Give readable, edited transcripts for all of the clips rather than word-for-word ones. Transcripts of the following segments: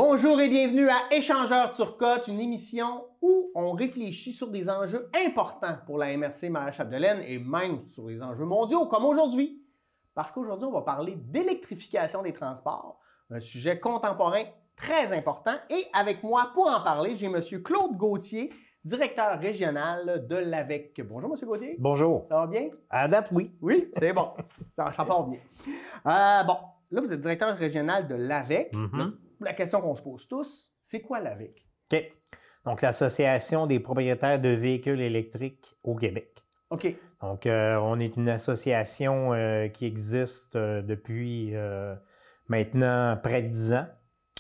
Bonjour et bienvenue à Échangeur Turcotte, une émission où on réfléchit sur des enjeux importants pour la MRC Marais-Chapdelaine et même sur les enjeux mondiaux comme aujourd'hui. Parce qu'aujourd'hui, on va parler d'électrification des transports, un sujet contemporain très important. Et avec moi pour en parler, j'ai M. Claude Gauthier, directeur régional de l'AVEC. Bonjour, M. Gauthier. Bonjour. Ça va bien? À date, oui. Oui, c'est bon. Ça part bien. Bon, là, vous êtes directeur régional de l'AVEC. La question qu'on se pose tous, c'est quoi l'AVEC? OK. Donc, l'Association des propriétaires de véhicules électriques au Québec. OK. Donc, on est une association qui existe depuis maintenant près de 10 ans.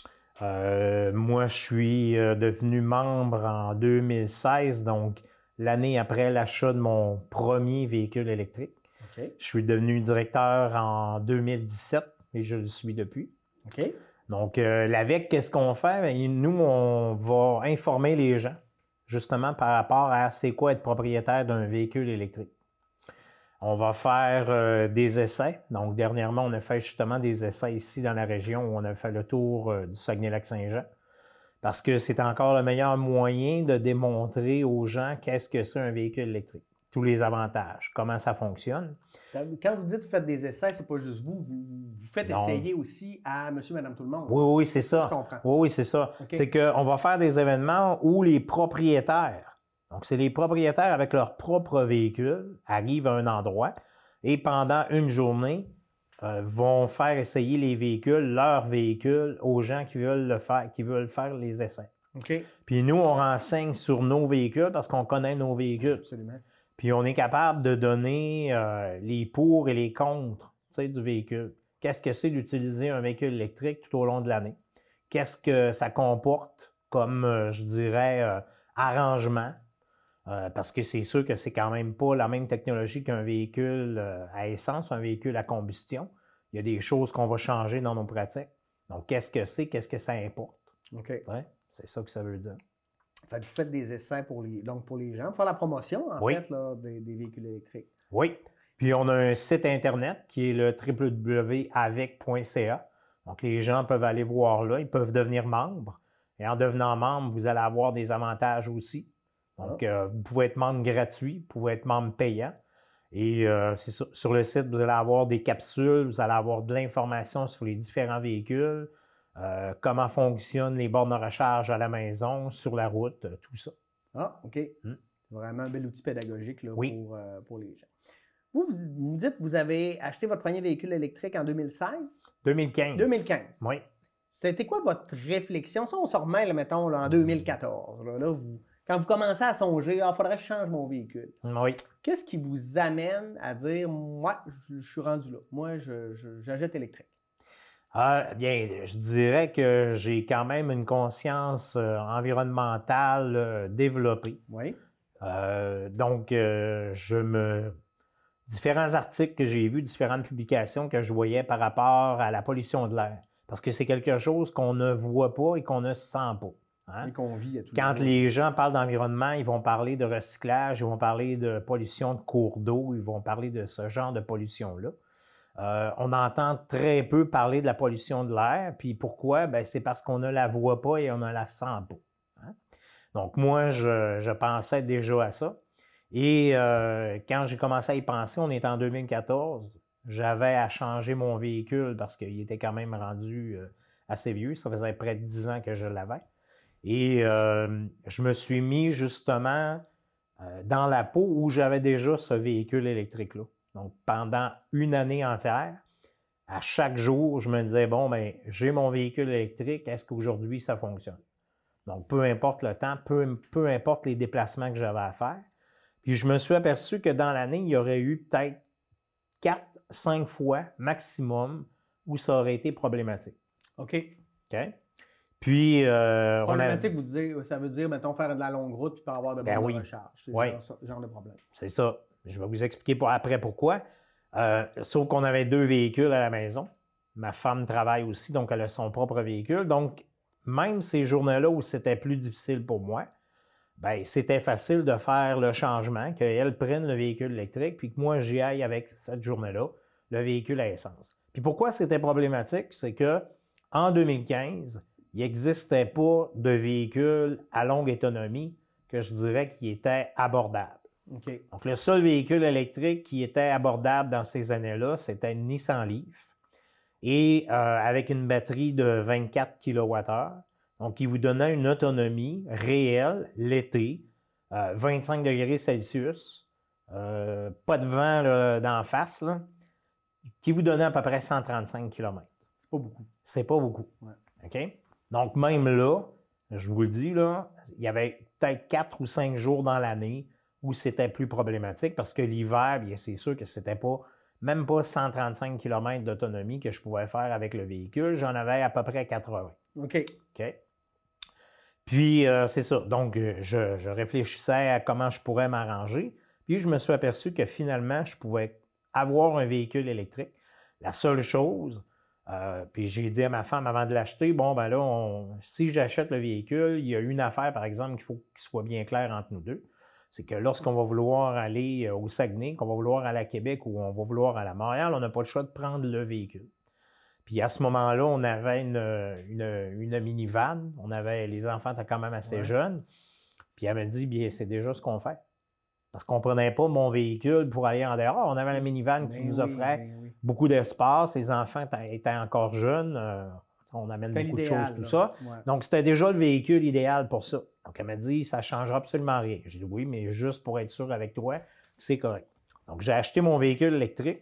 Moi, je suis devenu membre en 2016, donc l'année après l'achat de mon premier véhicule électrique. OK. Je suis devenu directeur en 2017 et je le suis depuis. OK. Donc, l'AVEC, qu'est-ce qu'on fait? Bien, nous, on va informer les gens, justement, par rapport à c'est quoi être propriétaire d'un véhicule électrique. On va faire des essais. Donc, dernièrement, on a fait justement des essais ici dans la région où on a fait le tour du Saguenay-Lac-Saint-Jean. Parce que c'est encore le meilleur moyen de démontrer aux gens qu'est-ce que c'est un véhicule électrique. Tous les avantages, comment ça fonctionne. Quand vous dites que vous faites des essais, c'est pas juste vous. Vous faites essayer aussi à monsieur, madame, tout le monde. Oui, c'est ça. Je comprends. Oui, c'est ça. Okay. C'est qu'on va faire des événements où les propriétaires, donc c'est les propriétaires avec leur propre véhicule, arrivent à un endroit et pendant une journée, vont faire essayer les véhicules, leurs véhicules, aux gens qui veulent le faire, qui veulent faire les essais. OK. Puis nous, on renseigne sur nos véhicules parce qu'on connaît nos véhicules. Absolument. Puis on est capable de donner les pour et les contre du véhicule. Qu'est-ce que c'est d'utiliser un véhicule électrique tout au long de l'année? Qu'est-ce que ça comporte comme, je dirais, arrangement? Parce que c'est sûr que c'est quand même pas la même technologie qu'un véhicule à essence, un véhicule à combustion. Il y a des choses qu'on va changer dans nos pratiques. Donc, qu'est-ce que c'est? Qu'est-ce que ça importe? OK. Ouais, c'est ça que ça veut dire. Fait que vous faites des essais pour les gens, pour faire la promotion, en fait, là, des véhicules électriques. Oui. Puis, on a un site Internet qui est le www.avec.ca. Donc, les gens peuvent aller voir là. Ils peuvent devenir membres. Et en devenant membre, vous allez avoir des avantages aussi. Donc, vous pouvez être membre gratuit, vous pouvez être membre payant. Et c'est ça. Sur le site, vous allez avoir des capsules, vous allez avoir de l'information sur les différents véhicules, comment fonctionnent les bornes de recharge à la maison, sur la route, tout ça. Ah, OK. Vraiment un bel outil pédagogique là, oui. pour les gens. Vous me dites que vous avez acheté votre premier véhicule électrique en 2016? 2015. 2015. Oui. C'était quoi votre réflexion? Ça, on se remet, là, mettons, là, en 2014. Là, quand vous commencez à songer, il faudrait que je change mon véhicule. Oui. Qu'est-ce qui vous amène à dire, moi, je suis rendu là. Moi, j'achète électrique? Bien, je dirais que j'ai quand même une conscience environnementale développée. Oui. Donc, différents articles que j'ai vus, différentes publications que je voyais par rapport à la pollution de l'air. Parce que c'est quelque chose qu'on ne voit pas et qu'on ne sent pas. Hein? Et qu'on vit à tous Quand les gens parlent d'environnement, ils vont parler de recyclage, ils vont parler de pollution de cours d'eau, ils vont parler de ce genre de pollution-là. On entend très peu parler de la pollution de l'air. Puis pourquoi? Ben, c'est parce qu'on ne la voit pas et on ne la sent pas. Hein? Donc moi, je pensais déjà à ça. Et quand j'ai commencé à y penser, on est en 2014, j'avais à changer mon véhicule parce qu'il était quand même rendu assez vieux. Ça faisait près de 10 ans que je l'avais. Et je me suis mis justement dans la peau où j'avais déjà ce véhicule électrique-là. Donc, pendant une année entière, à chaque jour, je me disais, bon, ben, j'ai mon véhicule électrique, est-ce qu'aujourd'hui ça fonctionne? Donc, peu importe le temps, peu importe les déplacements que j'avais à faire. Puis, je me suis aperçu que dans l'année, il y aurait eu peut-être 4-5 fois maximum où ça aurait été problématique. OK. OK? Puis, problématique, ça veut dire, mettons, faire de la longue route puis pas avoir de borne de recharge. C'est genre de problème. C'est ça. Je vais vous expliquer après pourquoi. Sauf qu'on avait 2 véhicules à la maison. Ma femme travaille aussi, donc elle a son propre véhicule. Donc, même ces journées-là où c'était plus difficile pour moi, ben c'était facile de faire le changement, qu'elle prenne le véhicule électrique, puis que moi, j'y aille avec cette journée-là, le véhicule à essence. Puis pourquoi c'était problématique? C'est que en 2015, il n'existait pas de véhicule à longue autonomie que je dirais qui était abordable. OK. Donc, le seul véhicule électrique qui était abordable dans ces années-là, c'était une Nissan Leaf et avec une batterie de 24 kWh. Donc, qui vous donnait une autonomie réelle l'été, 25 degrés Celsius, pas de vent là, d'en face, là, qui vous donnait à peu près 135 km. C'est pas beaucoup. C'est pas beaucoup. Ouais. OK? Donc, même là, je vous le dis, là, il y avait peut-être 4 ou 5 jours dans l'année où c'était plus problématique parce que l'hiver, bien, c'est sûr que c'était pas, même pas 135 km d'autonomie que je pouvais faire avec le véhicule. J'en avais à peu près 80. OK. OK? Puis, c'est ça. Donc, je réfléchissais à comment je pourrais m'arranger. Puis, je me suis aperçu que finalement, je pouvais avoir un véhicule électrique. La seule chose, puis j'ai dit à ma femme avant de l'acheter, bon, ben là, si j'achète le véhicule, il y a une affaire, par exemple, qu'il faut qu'il soit bien clair entre nous deux. C'est que lorsqu'on va vouloir aller au Saguenay, qu'on va vouloir aller à Québec ou on va vouloir aller à Montréal, on n'a pas le choix de prendre le véhicule. Puis à ce moment-là, on avait une minivan. Les enfants étaient quand même assez jeunes. Puis elle m'a dit, bien, c'est déjà ce qu'on fait. Parce qu'on ne prenait pas mon véhicule pour aller en dehors. On avait la minivan qui nous offrait beaucoup d'espace. Les enfants étaient encore jeunes. On amène beaucoup de choses, tout ça. Ouais. Donc, c'était déjà le véhicule idéal pour ça. Donc, elle m'a dit, ça ne changera absolument rien. J'ai dit, oui, mais juste pour être sûr avec toi, c'est correct. Donc, j'ai acheté mon véhicule électrique.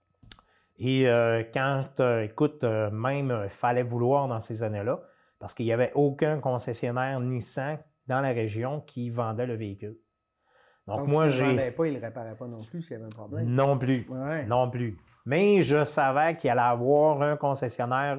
Et écoute, même, il fallait vouloir dans ces années-là, parce qu'il n'y avait aucun concessionnaire Nissan dans la région qui vendait le véhicule. Donc moi, il ne le vendait pas, il ne le réparait pas non plus s'il y avait un problème. Non plus. Ouais. Non plus. Mais je savais qu'il allait avoir un concessionnaire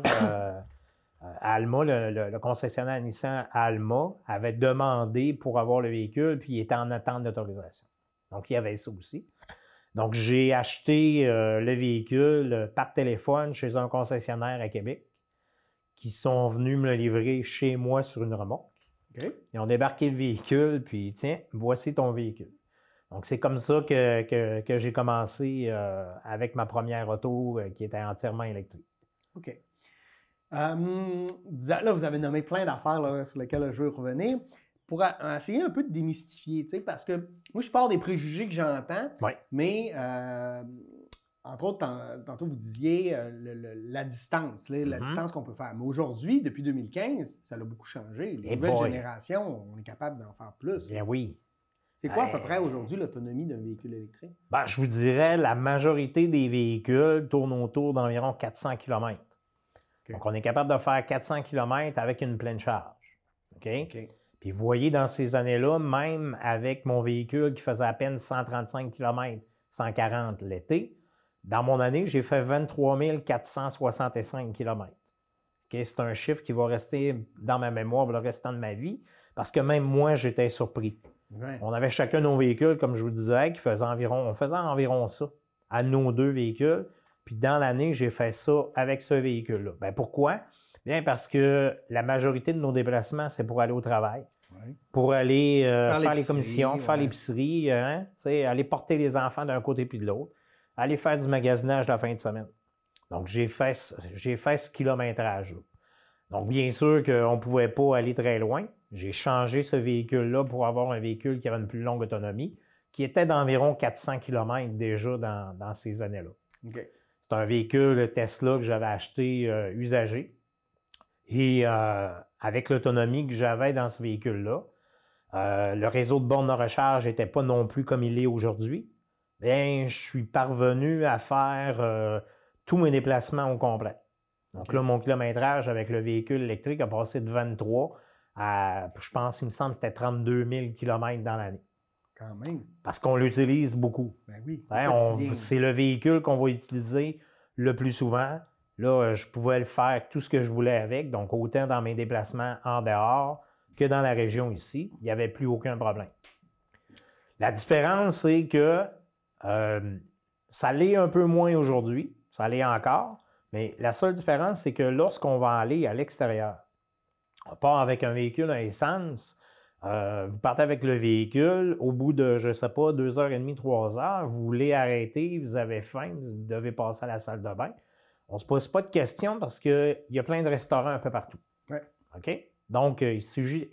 à Alma, le concessionnaire Nissan à Alma avait demandé pour avoir le véhicule, puis il était en attente d'autorisation. Donc, il y avait ça aussi. Donc, j'ai acheté le véhicule par téléphone chez un concessionnaire à Québec qui sont venus me le livrer chez moi sur une remorque. Okay. Ils ont débarqué le véhicule, puis tiens, voici ton véhicule. Donc, c'est comme ça que j'ai commencé avec ma première auto qui était entièrement électrique. OK. Là, vous avez nommé plein d'affaires sur lesquelles je veux revenir. Pour essayer un peu de démystifier, parce que moi, je pars des préjugés que j'entends, mais entre autres, tantôt vous disiez la distance, la distance qu'on peut faire. Mais aujourd'hui, depuis 2015, ça a beaucoup changé. Les nouvelles générations, on est capable d'en faire plus. Bien oui. C'est quoi à peu près aujourd'hui l'autonomie d'un véhicule électrique? Ben, je vous dirais, la majorité des véhicules tournent autour d'environ 400 km. Okay. Donc, on est capable de faire 400 km avec une pleine charge. OK? Puis vous voyez, dans ces années-là, même avec mon véhicule qui faisait à peine 135 km, 140 l'été, dans mon année, j'ai fait 23 465 km. Okay? C'est un chiffre qui va rester dans ma mémoire pour le restant de ma vie, parce que même moi, j'étais surpris. Ouais. On avait chacun nos véhicules, comme je vous disais, on faisait environ ça à nos deux véhicules. Puis dans l'année, j'ai fait ça avec ce véhicule-là. Bien, pourquoi? Bien, parce que la majorité de nos déplacements, c'est pour aller au travail, pour aller faire les commissions, faire l'épicerie, aller porter les enfants d'un côté puis de l'autre, aller faire du magasinage la fin de semaine. Donc, j'ai fait ce kilométrage-là. Donc, bien sûr qu'on ne pouvait pas aller très loin. J'ai changé ce véhicule-là pour avoir un véhicule qui avait une plus longue autonomie, qui était d'environ 400 km déjà dans ces années-là. Okay. C'est un véhicule Tesla que j'avais acheté usagé. Et avec l'autonomie que j'avais dans ce véhicule-là, le réseau de bornes de recharge n'était pas non plus comme il est aujourd'hui. Bien, je suis parvenu à faire tous mes déplacements au complet. Donc là, mon kilométrage avec le véhicule électrique a passé de 23 à, je pense, il me semble que c'était 32 000 km dans l'année. Quand même. Parce qu'on l'utilise beaucoup. Ben oui. C'est le véhicule qu'on va utiliser le plus souvent. Là, je pouvais le faire tout ce que je voulais avec, donc autant dans mes déplacements en dehors que dans la région ici. Il n'y avait plus aucun problème. La différence, c'est que ça l'est un peu moins aujourd'hui, ça l'est encore, mais la seule différence, c'est que lorsqu'on va aller à l'extérieur, on part avec un véhicule à essence, vous partez avec le véhicule, au bout de, je ne sais pas, 2h30, 3h, vous voulez arrêter, vous avez faim, vous devez passer à la salle de bain. On ne se pose pas de questions parce qu'il y a plein de restaurants un peu partout. Ouais. OK? Donc, il suffit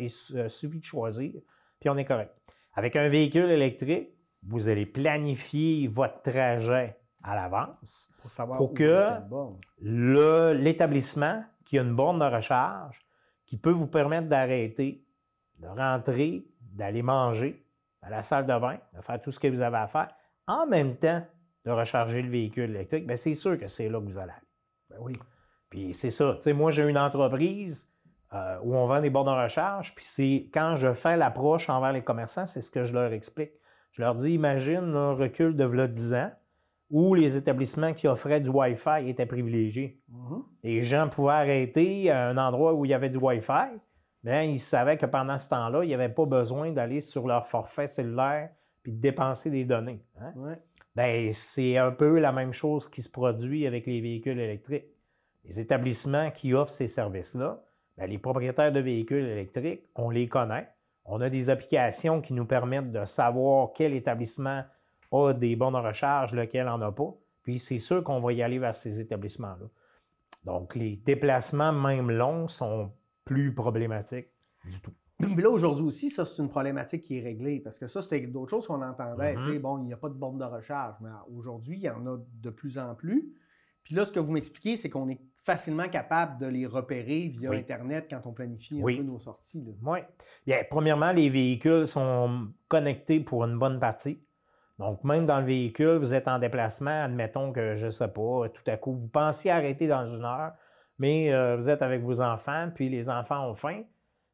de choisir, puis on est correct. Avec un véhicule électrique, vous allez planifier votre trajet à l'avance Pour savoir pour où que est-ce qu'il y a une borne. l'établissement qui a une borne de recharge qui peut vous permettre d'arrêter, de rentrer, d'aller manger à la salle de bain, de faire tout ce que vous avez à faire, en même temps de recharger le véhicule électrique, bien, c'est sûr que c'est là que vous allez aller. Ben oui. Puis c'est ça. Tu sais, moi, j'ai une entreprise où on vend des bornes de recharge, puis c'est quand je fais l'approche envers les commerçants, c'est ce que je leur explique. Je leur dis, imagine un recul de v'là 10 ans où les établissements qui offraient du Wi-Fi étaient privilégiés. Les gens pouvaient arrêter à un endroit où il y avait du Wi-Fi. Bien, ils savaient que pendant ce temps-là, il n'y avait pas besoin d'aller sur leur forfait cellulaire puis de dépenser des données. Hein? Ouais. Bien, c'est un peu la même chose qui se produit avec les véhicules électriques. Les établissements qui offrent ces services-là, bien, les propriétaires de véhicules électriques, on les connaît. On a des applications qui nous permettent de savoir quel établissement a des bornes de recharge, lequel n'en a pas. Puis c'est sûr qu'on va y aller vers ces établissements-là. Donc, les déplacements, même longs, sont plus problématiques du tout. Puis là, aujourd'hui aussi, ça, c'est une problématique qui est réglée. Parce que ça, c'était d'autres choses qu'on entendait. Tu sais, bon, il n'y a pas de borne de recharge. Mais aujourd'hui, il y en a de plus en plus. Puis là, ce que vous m'expliquez, c'est qu'on est facilement capable de les repérer via Internet quand on planifie un peu nos sorties. Là. Oui. Bien, premièrement, les véhicules sont connectés pour une bonne partie. Donc, même dans le véhicule, vous êtes en déplacement, admettons que, je ne sais pas, tout à coup, vous pensiez arrêter dans une heure, mais vous êtes avec vos enfants, puis les enfants ont faim.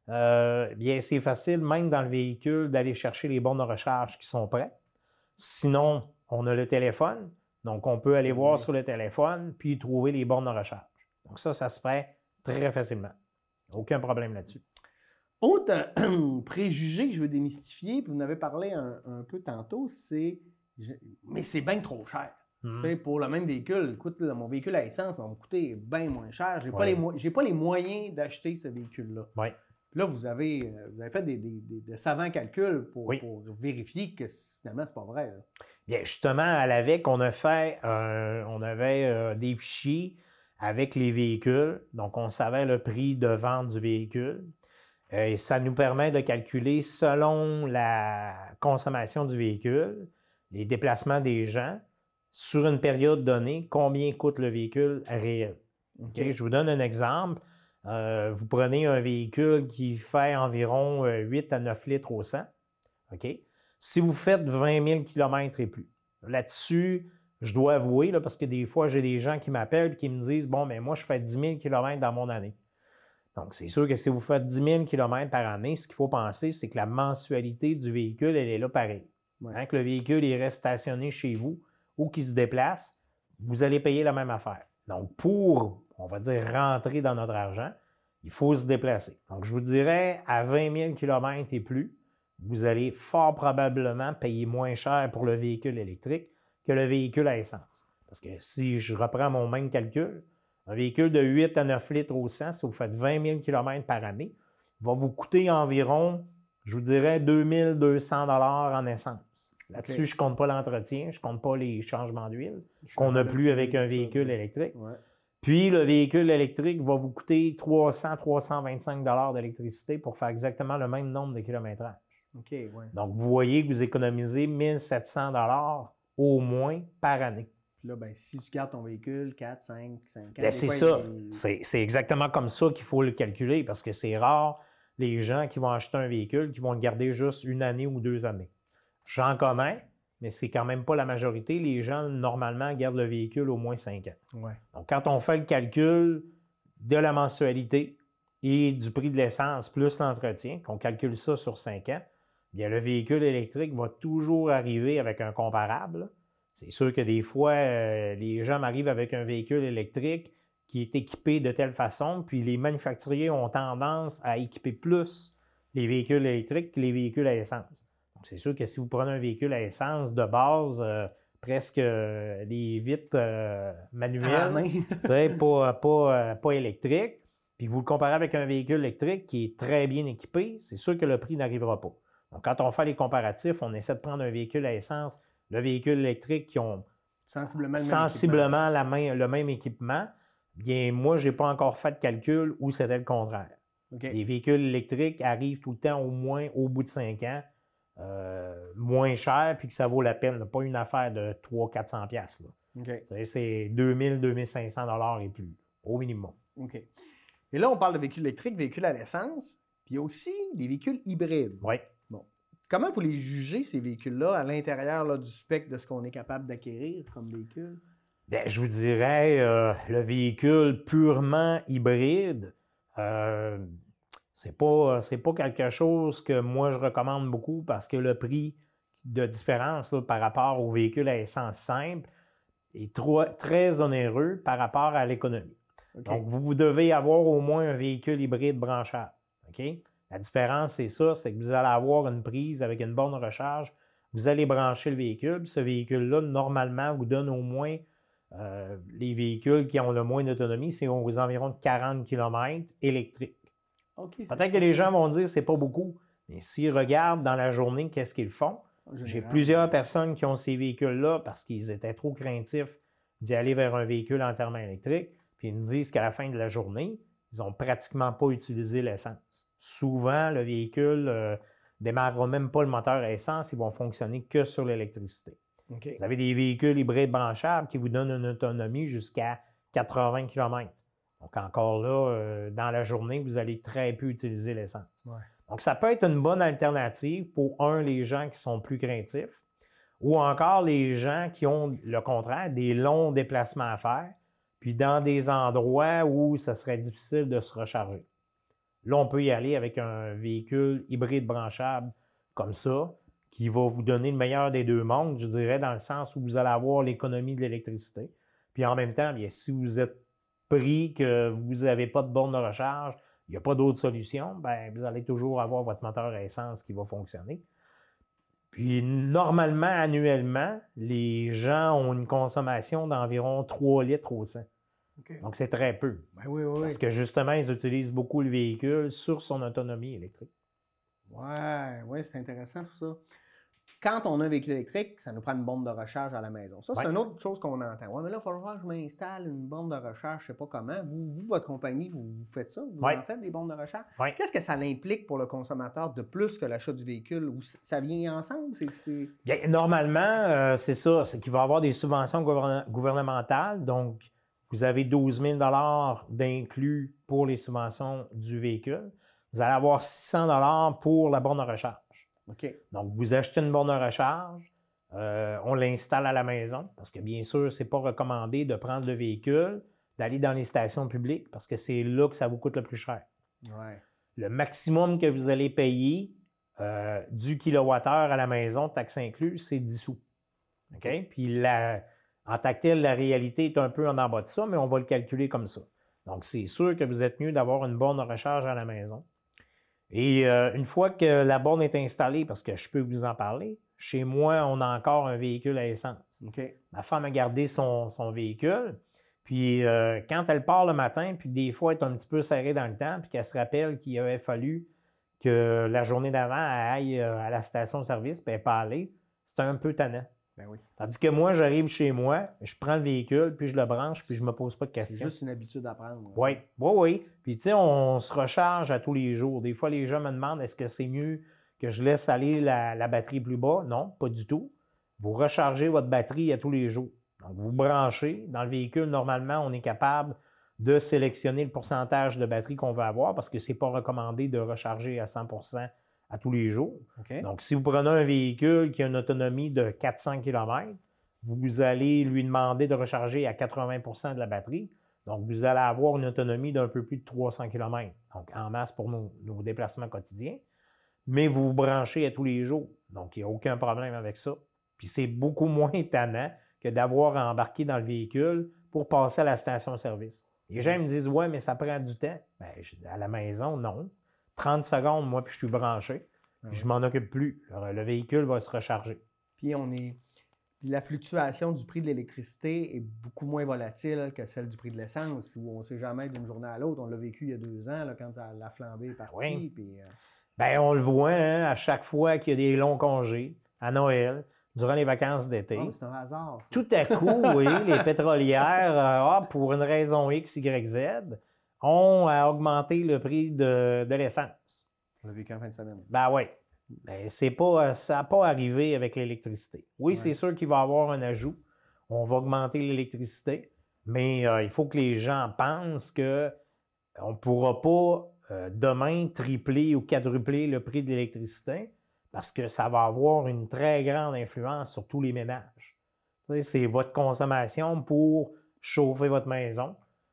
Bien, c'est facile, même dans le véhicule, d'aller chercher les bornes de recharge qui sont prêtes. Sinon, on a le téléphone. Donc, on peut aller voir sur le téléphone, puis trouver les bornes de recharge. Donc, ça se fait très facilement. Aucun problème là-dessus. Autre préjugé que je veux démystifier, puis vous en avez parlé un peu tantôt, c'est mais c'est bien trop cher. Tu sais, pour le même véhicule, écoute, là, mon véhicule à essence va me coûter bien moins cher. J'ai pas les moyens d'acheter ce véhicule-là. Oui. Puis là, vous avez fait de savants calculs pour vérifier que finalement, c'est pas vrai. Là. Bien, justement, à l'AVEC, on avait des fichiers avec les véhicules. Donc, on savait le prix de vente du véhicule. Et ça nous permet de calculer selon la consommation du véhicule, les déplacements des gens, sur une période donnée, combien coûte le véhicule réel. Okay? Je vous donne un exemple. Vous prenez un véhicule qui fait environ 8 à 9 litres au 100. Okay? Si vous faites 20 000 km et plus, là-dessus, je dois avouer, là, parce que des fois, j'ai des gens qui m'appellent et qui me disent « Bon, mais moi, je fais 10 000 km dans mon année. » Donc, c'est sûr que si vous faites 10 000 km par année, ce qu'il faut penser, c'est que la mensualité du véhicule, elle est là pareil. Hein, que le véhicule il reste stationné chez vous ou qu'il se déplace, vous allez payer la même affaire. Donc, pour, on va dire, rentrer dans notre argent, il faut se déplacer. Donc, je vous dirais, à 20 000 km et plus, vous allez fort probablement payer moins cher pour le véhicule électrique que le véhicule à essence. Parce que si je reprends mon même calcul, un véhicule de 8 à 9 litres au 100, si vous faites 20 000 km par année, va vous coûter environ, je vous dirais, 2 200 $ en essence. Là-dessus, je ne compte pas l'entretien, je ne compte pas les changements d'huile qu'on n'a plus avec un véhicule électrique. Ouais. Puis, le véhicule électrique va vous coûter 300-325 $ d'électricité pour faire exactement le même nombre de kilométrages. Okay, ouais. Donc, vous voyez que vous économisez 1 700 $ au moins par année. Puis là, ben, si tu gardes ton véhicule 4, 5 ans... Bien, c'est ça. C'est exactement comme ça qu'il faut le calculer parce que c'est rare les gens qui vont acheter un véhicule qui vont le garder juste 1 année ou 2 années. J'en connais, mais c'est quand même pas la majorité. Les gens, normalement, gardent le véhicule au moins 5 ans. Ouais. Donc, quand on fait le calcul de la mensualité et du prix de l'essence plus l'entretien, qu'on calcule ça sur 5 ans, bien, le véhicule électrique va toujours arriver avec un comparable. C'est sûr que des fois, les gens m'arrivent avec un véhicule électrique qui est équipé de telle façon, puis les manufacturiers ont tendance à équiper plus les véhicules électriques que les véhicules à essence. Donc, c'est sûr que si vous prenez un véhicule à essence de base, presque les vitres manuelles, pas électriques, puis vous le comparez avec un véhicule électrique qui est très bien équipé, c'est sûr que le prix n'arrivera pas. Donc, quand on fait les comparatifs, on essaie de prendre un véhicule à essence, le véhicule électrique qui ont sensiblement le même équipement. Bien, moi, je n'ai pas encore fait de calcul où c'était le contraire. Okay. Les véhicules électriques arrivent tout le temps au moins au bout de 5 ans, moins cher, puis que ça vaut la peine. Là. Pas une affaire de 300-400$. Là. Okay. C'est 2000-2500$ et plus, au minimum. OK. Et là, on parle de véhicules électriques, véhicules à l'essence, puis il y a aussi des véhicules hybrides. Oui. Bon. Comment vous les jugez, ces véhicules-là, à l'intérieur là, du spectre de ce qu'on est capable d'acquérir comme véhicule? Bien, je vous dirais, le véhicule purement hybride, c'est pas quelque chose que moi je recommande beaucoup parce que le prix de différence là, par rapport au véhicule à essence simple est très onéreux par rapport à l'économie. Okay. Donc, vous devez avoir au moins un véhicule hybride branchable. Okay? La différence, c'est ça, c'est que vous allez avoir une prise avec une borne de recharge, vous allez brancher le véhicule, puis ce véhicule-là, normalement, vous donne au moins les véhicules qui ont le moins d'autonomie, c'est aux environs de 40 km électriques. Okay, peut-être que les gens vont dire que ce n'est pas beaucoup, mais s'ils regardent dans la journée, qu'est-ce qu'ils font? J'ai plusieurs personnes qui ont ces véhicules-là parce qu'ils étaient trop craintifs d'y aller vers un véhicule entièrement électrique, puis ils me disent qu'à la fin de la journée, ils n'ont pratiquement pas utilisé l'essence. Souvent, le véhicule ne démarrera même pas le moteur à essence, ils vont fonctionner que sur l'électricité. Okay. Vous avez des véhicules hybrides branchables qui vous donnent une autonomie jusqu'à 80 km. Donc encore là, dans la journée, vous allez très peu utiliser l'essence. Ouais. Donc ça peut être une bonne alternative pour, les gens qui sont plus craintifs ou encore les gens qui ont, le contraire, des longs déplacements à faire, puis dans des endroits où ça serait difficile de se recharger. Là, on peut y aller avec un véhicule hybride branchable comme ça, qui va vous donner le meilleur des deux mondes, je dirais, dans le sens où vous allez avoir l'économie de l'électricité. Puis en même temps, bien, si vous êtes pris que vous n'avez pas de borne de recharge, il n'y a pas d'autre solution, bien, vous allez toujours avoir votre moteur à essence qui va fonctionner. Puis normalement, annuellement, les gens ont une consommation d'environ 3 litres au 100. Okay. Donc, c'est très peu. Ben oui. Parce que justement, ils utilisent beaucoup le véhicule sur son autonomie électrique. Oui, c'est intéressant tout ça. Quand on a un véhicule électrique, ça nous prend une borne de recharge à la maison. Ça, c'est une autre chose qu'on entend. Oui, mais là, il va falloir que je m'installe une borne de recharge, je ne sais pas comment. Vous, votre compagnie, vous faites ça? Vous en faites des bornes de recharge? Qu'est-ce que ça implique pour le consommateur de plus que l'achat du véhicule? Ou ça vient ensemble? Bien, normalement, c'est ça. C'est qu'il va y avoir des subventions gouvernementales. Donc, vous avez 12 000 $ d'inclus pour les subventions du véhicule. Vous allez avoir 600 $ pour la borne de recharge. Okay. Donc, vous achetez une borne de recharge, on l'installe à la maison, parce que bien sûr, ce n'est pas recommandé de prendre le véhicule, d'aller dans les stations publiques, parce que c'est là que ça vous coûte le plus cher. Ouais. Le maximum que vous allez payer du kilowattheure à la maison, taxe inclus, c'est 10 sous. Okay? Puis, en tant que tel, la réalité est un peu en bas de ça, mais on va le calculer comme ça. Donc, c'est sûr que vous êtes mieux d'avoir une borne de recharge à la maison. Et une fois que la borne est installée, parce que je peux vous en parler, chez moi, on a encore un véhicule à essence. Okay. Ma femme a gardé son véhicule, puis quand elle part le matin, puis des fois, elle est un petit peu serrée dans le temps, puis qu'elle se rappelle qu'il avait fallu que la journée d'avant, elle aille à la station-service, puis elle n'est pas allée, c'est un peu tannant. Ben oui. Tandis que moi, j'arrive chez moi, je prends le véhicule, puis je le branche, puis je ne me pose pas de questions. C'est juste une habitude à prendre. Oui. Puis, tu sais, on se recharge à tous les jours. Des fois, les gens me demandent, est-ce que c'est mieux que je laisse aller la batterie plus bas? Non, pas du tout. Vous rechargez votre batterie à tous les jours. Donc, vous branchez. Dans le véhicule, normalement, on est capable de sélectionner le pourcentage de batterie qu'on veut avoir parce que ce n'est pas recommandé de recharger à 100% à tous les jours. Okay. Donc, si vous prenez un véhicule qui a une autonomie de 400 km, vous allez lui demander de recharger à 80% de la batterie. Donc, vous allez avoir une autonomie d'un peu plus de 300 km, donc en masse pour nos déplacements quotidiens. Mais vous vous branchez à tous les jours. Donc, il n'y a aucun problème avec ça. Puis, c'est beaucoup moins tannant que d'avoir à embarquer dans le véhicule pour passer à la station-service. Les gens me disent, ouais, mais ça prend du temps. Bien, à la maison, non. 30 secondes, moi, puis je suis branché. Puis je ne m'en occupe plus. Alors, le véhicule va se recharger. Puis la fluctuation du prix de l'électricité est beaucoup moins volatile que celle du prix de l'essence, où on ne sait jamais d'une journée à l'autre. On l'a vécu il y a 2 ans, là, quand la flambée est partie. Oui. Puis, Bien, on le voit à chaque fois qu'il y a des longs congés, à Noël, durant les vacances d'été. C'est un hasard. Ça. Tout à coup, oui, les pétrolières, pour une raison X, Y, Z, ont augmenté le prix de l'essence. On l'a vécu en fin de semaine. Ben oui. Ben, ça n'a pas arrivé avec l'électricité. Oui, c'est sûr qu'il va y avoir un ajout. On va augmenter l'électricité, mais il faut que les gens pensent qu'on ne pourra pas demain tripler ou quadrupler le prix de l'électricité parce que ça va avoir une très grande influence sur tous les ménages. C'est votre consommation pour chauffer votre maison,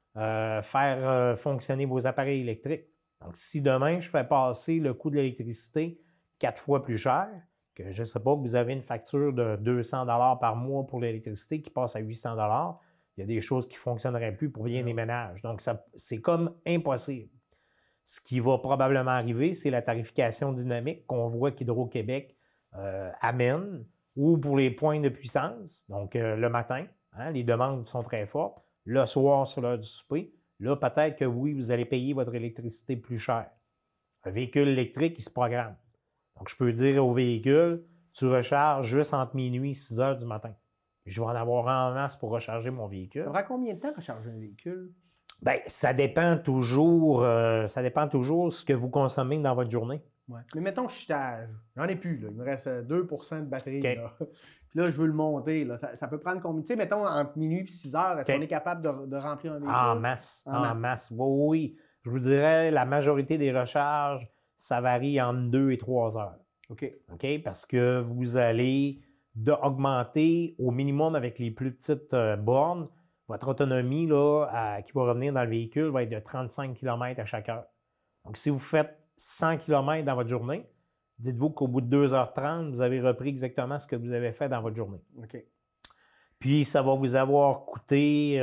faire fonctionner vos appareils électriques. Donc, si demain, je fais passer le coût de l'électricité 4 fois plus cher, que je ne sais pas, que vous avez une facture de 200 $ par mois pour l'électricité qui passe à 800 $, il y a des choses qui ne fonctionneraient plus pour bien des ménages. Donc, c'est comme impossible. Ce qui va probablement arriver, c'est la tarification dynamique qu'on voit qu'Hydro-Québec amène, ou pour les points de puissance, donc le matin, les demandes sont très fortes, le soir sur l'heure du souper, là, peut-être que oui, vous allez payer votre électricité plus cher. Un véhicule électrique, il se programme. Donc, je peux dire au véhicule, tu recharges juste entre minuit et 6 heures du matin. Je vais en avoir en masse pour recharger mon véhicule. Ça prend combien de temps recharger un véhicule? Bien, ça dépend toujours ce que vous consommez dans votre journée. Ouais. Mais mettons que j'en ai plus, là. Il me reste 2 % de batterie. Okay. Là. Puis là, je veux le monter. Là. Ça peut prendre combien? Tu sais, mettons entre minuit et 6 heures, est-ce qu'on est capable de remplir un véhicule? En masse. Oui. Je vous dirais, la majorité des recharges, ça varie entre 2 et 3 heures. OK. Parce que vous allez augmenter au minimum avec les plus petites bornes. Votre autonomie là, qui va revenir dans le véhicule va être de 35 km à chaque heure. Donc, si vous faites 100 km dans votre journée, dites-vous qu'au bout de 2h30, vous avez repris exactement ce que vous avez fait dans votre journée. OK. Puis, ça va vous avoir coûté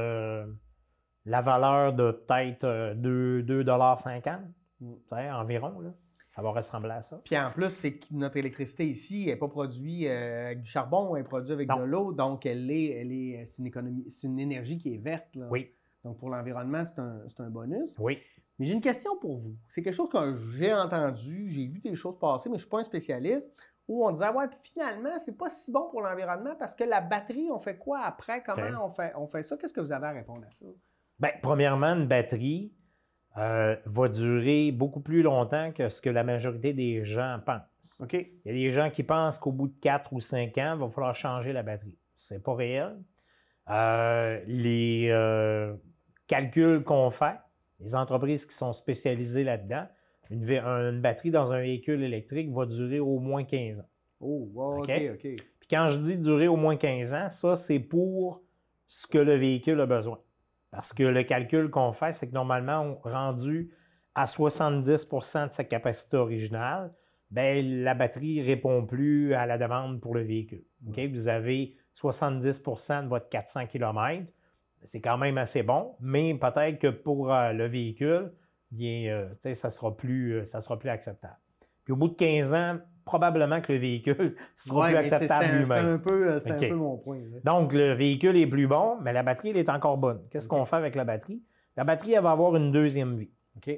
la valeur de peut-être 2,50 $, environ. Là. Ça va ressembler à ça. Puis en plus, c'est que notre électricité ici n'est pas produite avec du charbon, elle est produite avec de l'eau, donc c'est une énergie qui est verte. Là. Oui. Donc pour l'environnement, c'est un bonus. Oui. Mais j'ai une question pour vous. C'est quelque chose que j'ai entendu, j'ai vu des choses passer, mais je ne suis pas un spécialiste, où on disait, ouais, puis finalement, c'est pas si bon pour l'environnement parce que la batterie, on fait quoi après? Comment on fait ça? Qu'est-ce que vous avez à répondre à ça? Bien, premièrement, une batterie va durer beaucoup plus longtemps que ce que la majorité des gens pensent. OK. Il y a des gens qui pensent qu'au bout de 4 ou 5 ans, il va falloir changer la batterie. C'est pas réel. Les calculs qu'on fait, les entreprises qui sont spécialisées là-dedans, une batterie dans un véhicule électrique va durer au moins 15 ans. Oh, wow, OK. Puis quand je dis durer au moins 15 ans, ça, c'est pour ce que le véhicule a besoin. Parce que le calcul qu'on fait, c'est que normalement, rendu à 70 % de sa capacité originale, bien, la batterie ne répond plus à la demande pour le véhicule. Okay? Vous avez 70 % de votre 400 km. C'est quand même assez bon, mais peut-être que pour le véhicule, bien, ça sera plus acceptable. Puis au bout de 15 ans, probablement que le véhicule sera plus acceptable lui-même. C'était un peu mon point. Là. Donc, le véhicule est plus bon, mais la batterie, elle est encore bonne. Qu'est-ce qu'on fait avec la batterie? La batterie, elle va avoir une deuxième vie. OK.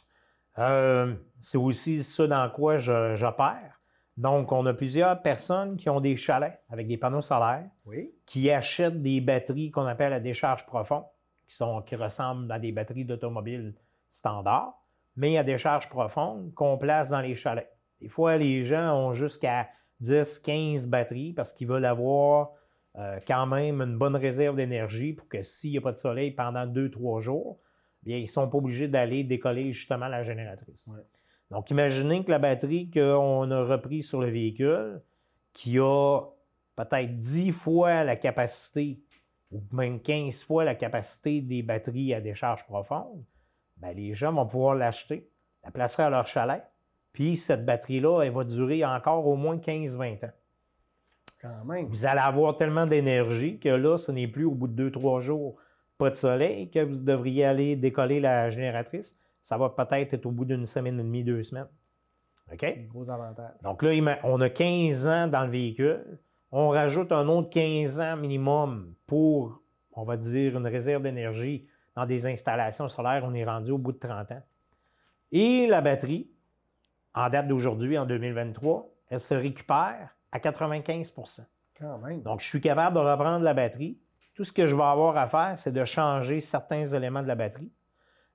C'est aussi ça dans quoi j'opère. Donc, on a plusieurs personnes qui ont des chalets avec des panneaux solaires, qui achètent des batteries qu'on appelle à décharge profonde, qui ressemblent à des batteries d'automobile standard, mais à décharge profonde qu'on place dans les chalets. Des fois, les gens ont jusqu'à 10, 15 batteries parce qu'ils veulent avoir quand même une bonne réserve d'énergie pour que s'il n'y a pas de soleil pendant 2-3 jours, bien, ils ne sont pas obligés d'aller décoller justement la génératrice. Ouais. Donc, imaginez que la batterie qu'on a reprise sur le véhicule, qui a peut-être 10 fois la capacité, ou même 15 fois la capacité des batteries à décharge profonde, bien, les gens vont pouvoir l'acheter, la placer à leur chalet, puis cette batterie-là, elle va durer encore au moins 15-20 ans. Quand même. Vous allez avoir tellement d'énergie que là, ce n'est plus au bout de 2-3 jours, pas de soleil, que vous devriez aller décoller la génératrice. Ça va peut-être être au bout d'une semaine et demie, 2 semaines. OK? Un gros avantage. Donc là, on a 15 ans dans le véhicule. On rajoute un autre 15 ans minimum pour, on va dire, une réserve d'énergie dans des installations solaires. On est rendu au bout de 30 ans. Et la batterie, en date d'aujourd'hui, en 2023, elle se récupère à 95 %. Quand même. Donc, je suis capable de reprendre la batterie. Tout ce que je vais avoir à faire, c'est de changer certains éléments de la batterie.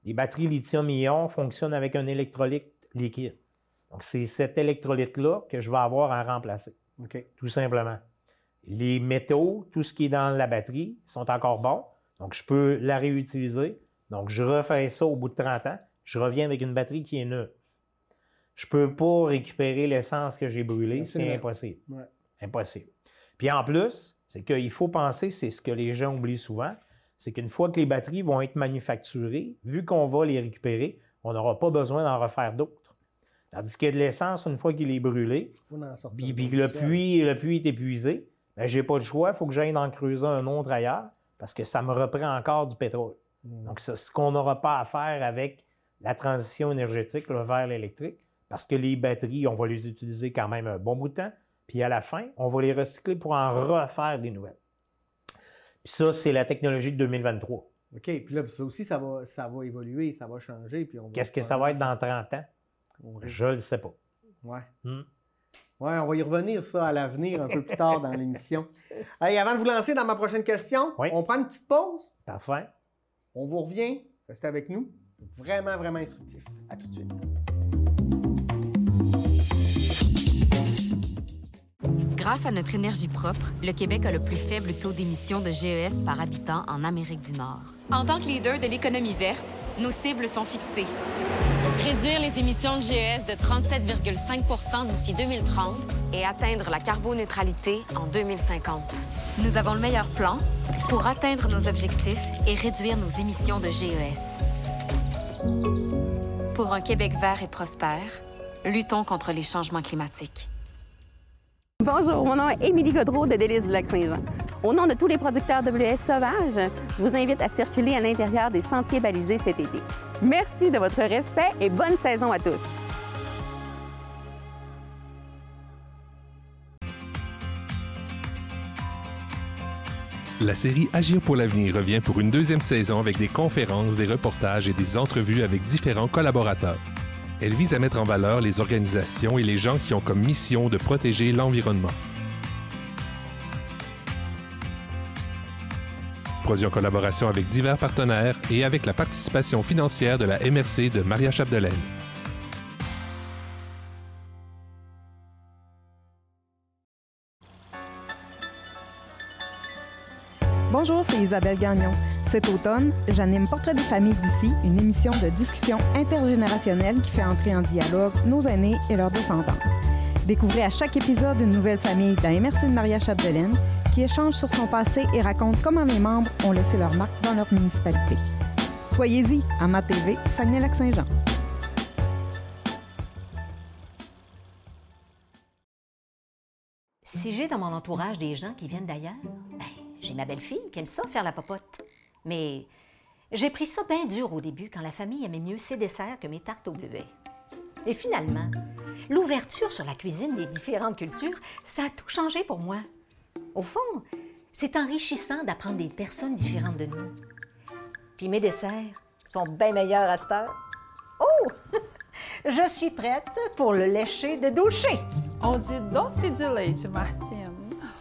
Les batteries lithium-ion fonctionnent avec un électrolyte liquide. Donc, c'est cet électrolyte-là que je vais avoir à remplacer, tout simplement. Les métaux, tout ce qui est dans la batterie, sont encore bons. Donc, je peux la réutiliser. Donc, je refais ça au bout de 30 ans. Je reviens avec une batterie qui est neuve. Je ne peux pas récupérer l'essence que j'ai brûlée. C'est impossible. Ouais. Impossible. Puis en plus, c'est qu'il faut penser, c'est ce que les gens oublient souvent, c'est qu'une fois que les batteries vont être manufacturées, vu qu'on va les récupérer, on n'aura pas besoin d'en refaire d'autres. Tandis que de l'essence, une fois qu'il est brûlé, puis le puits est épuisé, bien, je n'ai pas le choix, il faut que j'aille en creuser un autre ailleurs parce que ça me reprend encore du pétrole. Donc, c'est ce qu'on n'aura pas à faire avec la transition énergétique là, vers l'électrique parce que les batteries, on va les utiliser quand même un bon bout de temps, puis à la fin, on va les recycler pour en refaire des nouvelles. Puis ça, c'est la technologie de 2023. OK, puis là, ça aussi, ça va évoluer, ça va changer. Puis qu'est-ce que ça va être dans 30 ans? Je ne le sais pas. Oui. Ouais, on va y revenir, ça, à l'avenir, un peu plus tard dans l'émission. Allez, avant de vous lancer dans ma prochaine question, on prend une petite pause. Parfait. On vous revient. Restez avec nous. Vraiment, vraiment instructif. À tout de suite. Grâce à notre énergie propre, le Québec a le plus faible taux d'émissions de GES par habitant en Amérique du Nord. En tant que leader de l'économie verte, nos cibles sont fixées. Réduire les émissions de GES de 37,5 % d'ici 2030 et atteindre la carboneutralité en 2050. Nous avons le meilleur plan pour atteindre nos objectifs et réduire nos émissions de GES. Pour un Québec vert et prospère, luttons contre les changements climatiques. Bonjour, mon nom est Émilie Godreau de Délices du Lac-Saint-Jean. Au nom de tous les producteurs WS sauvages, je vous invite à circuler à l'intérieur des sentiers balisés cet été. Merci de votre respect et bonne saison à tous. La série Agir pour l'avenir revient pour une deuxième saison avec des conférences, des reportages et des entrevues avec différents collaborateurs. Elle vise à mettre en valeur les organisations et les gens qui ont comme mission de protéger l'environnement. Produit en collaboration avec divers partenaires et avec la participation financière de la MRC de Maria Chapdelaine. Bonjour, c'est Isabelle Gagnon. Cet automne, j'anime Portrait des familles d'ici, une émission de discussion intergénérationnelle qui fait entrer en dialogue nos aînés et leurs descendants. Découvrez à chaque épisode une nouvelle famille de la MRC de Maria Chapdelaine qui échange sur son passé et raconte comment les membres ont laissé leur marque dans leur municipalité. Soyez-y à MaTV, Saguenay-Lac-Saint-Jean. Si j'ai dans mon entourage des gens qui viennent d'ailleurs, j'ai ma belle-fille qui aime ça faire la popote. Mais j'ai pris ça bien dur au début quand la famille aimait mieux ses desserts que mes tartes au bleuet. Et finalement, l'ouverture sur la cuisine des différentes cultures, ça a tout changé pour moi. Au fond, c'est enrichissant d'apprendre des personnes différentes de nous. Puis mes desserts sont bien meilleurs à cette heure. Oh! Je suis prête pour le lécher de doucher. On dit doce de leite, Martine.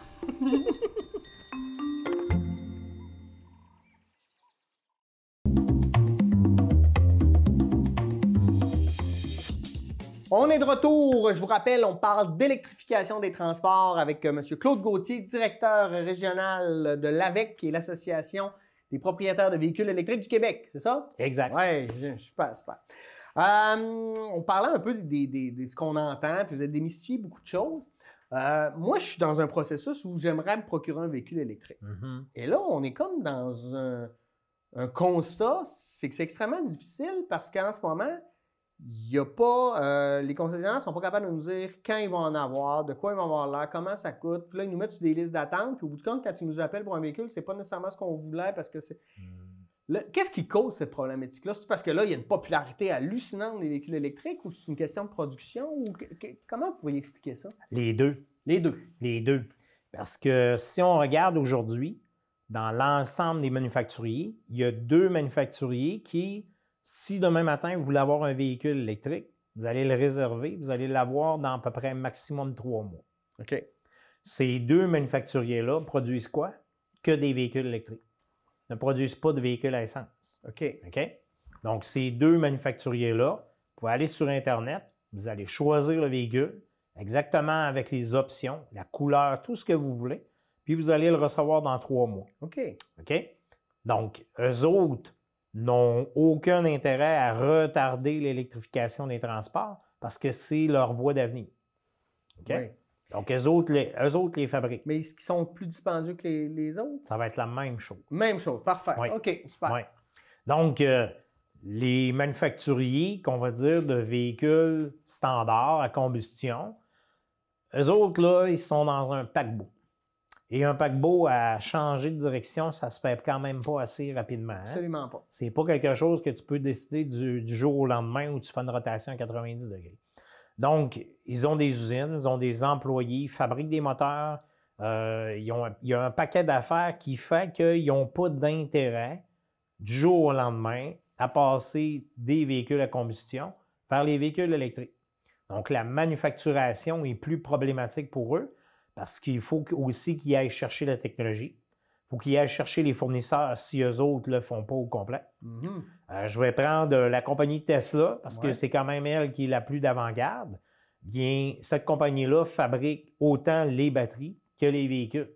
On est de retour. Je vous rappelle, on parle d'électrification des transports avec M. Claude Gauthier, directeur régional de l'AVEC, qui est l'Association des propriétaires de véhicules électriques du Québec. C'est ça? Exact. Oui, super. On parlait un peu de ce qu'on entend, puis vous avez démystifié beaucoup de choses. Moi, je suis dans un processus où j'aimerais me procurer un véhicule électrique. Et là, on est comme dans un constat, c'est que c'est extrêmement difficile parce qu'en ce moment, il y a pas, les concessionnaires ne sont pas capables de nous dire quand ils vont en avoir, de quoi ils vont avoir l'air, comment ça coûte. Puis là, ils nous mettent sur des listes d'attente. Puis au bout du compte, quand ils nous appellent pour un véhicule, c'est pas nécessairement ce qu'on voulait parce que c'est... Qu'est-ce qui cause cette problématique-là? C'est parce que là, il y a une popularité hallucinante des véhicules électriques ou c'est une question de production? Ou comment vous pourriez expliquer ça? Les deux. Les deux. Les deux. Parce que si on regarde aujourd'hui, dans l'ensemble des manufacturiers, il y a 2 manufacturiers qui, si demain matin, vous voulez avoir un véhicule électrique, vous allez le réserver, vous allez l'avoir dans à peu près un maximum de 3 mois. OK. Ces 2 manufacturiers-là produisent quoi? Que des véhicules électriques. Ne produisent pas de véhicules à essence. OK. OK? Donc, ces deux manufacturiers-là, vous pouvez aller sur Internet, vous allez choisir le véhicule, exactement avec les options, la couleur, tout ce que vous voulez, puis vous allez le recevoir dans 3 mois. OK. OK? Donc, eux autres n'ont aucun intérêt à retarder l'électrification des transports parce que c'est leur voie d'avenir. OK? Oui. Donc, eux autres les fabriquent. Mais est-ce qu'ils sont plus dispendieux que les autres? Ça va être la même chose. Même chose. Parfait. Oui. OK, super. Oui. Donc, les manufacturiers, qu'on va dire, de véhicules standards à combustion, eux autres, là, ils sont dans un paquebot. Et un paquebot à changer de direction, ça se fait quand même pas assez rapidement. Hein? Absolument pas. C'est pas quelque chose que tu peux décider du jour au lendemain où tu fais une rotation à 90 degrés. Donc, ils ont des usines, ils ont des employés, ils fabriquent des moteurs. Il y a un paquet d'affaires qui fait qu'ils n'ont pas d'intérêt du jour au lendemain à passer des véhicules à combustion vers les véhicules électriques. Donc, la manufacturation est plus problématique pour eux parce qu'il faut aussi qu'ils aillent chercher la technologie. Il faut qu'ils aillent chercher les fournisseurs si eux autres ne le font pas au complet. Mm-hmm. Je vais prendre la compagnie Tesla parce que Ouais. c'est quand même elle qui est la plus d'avant-garde. Bien, cette compagnie-là fabrique autant les batteries que les véhicules.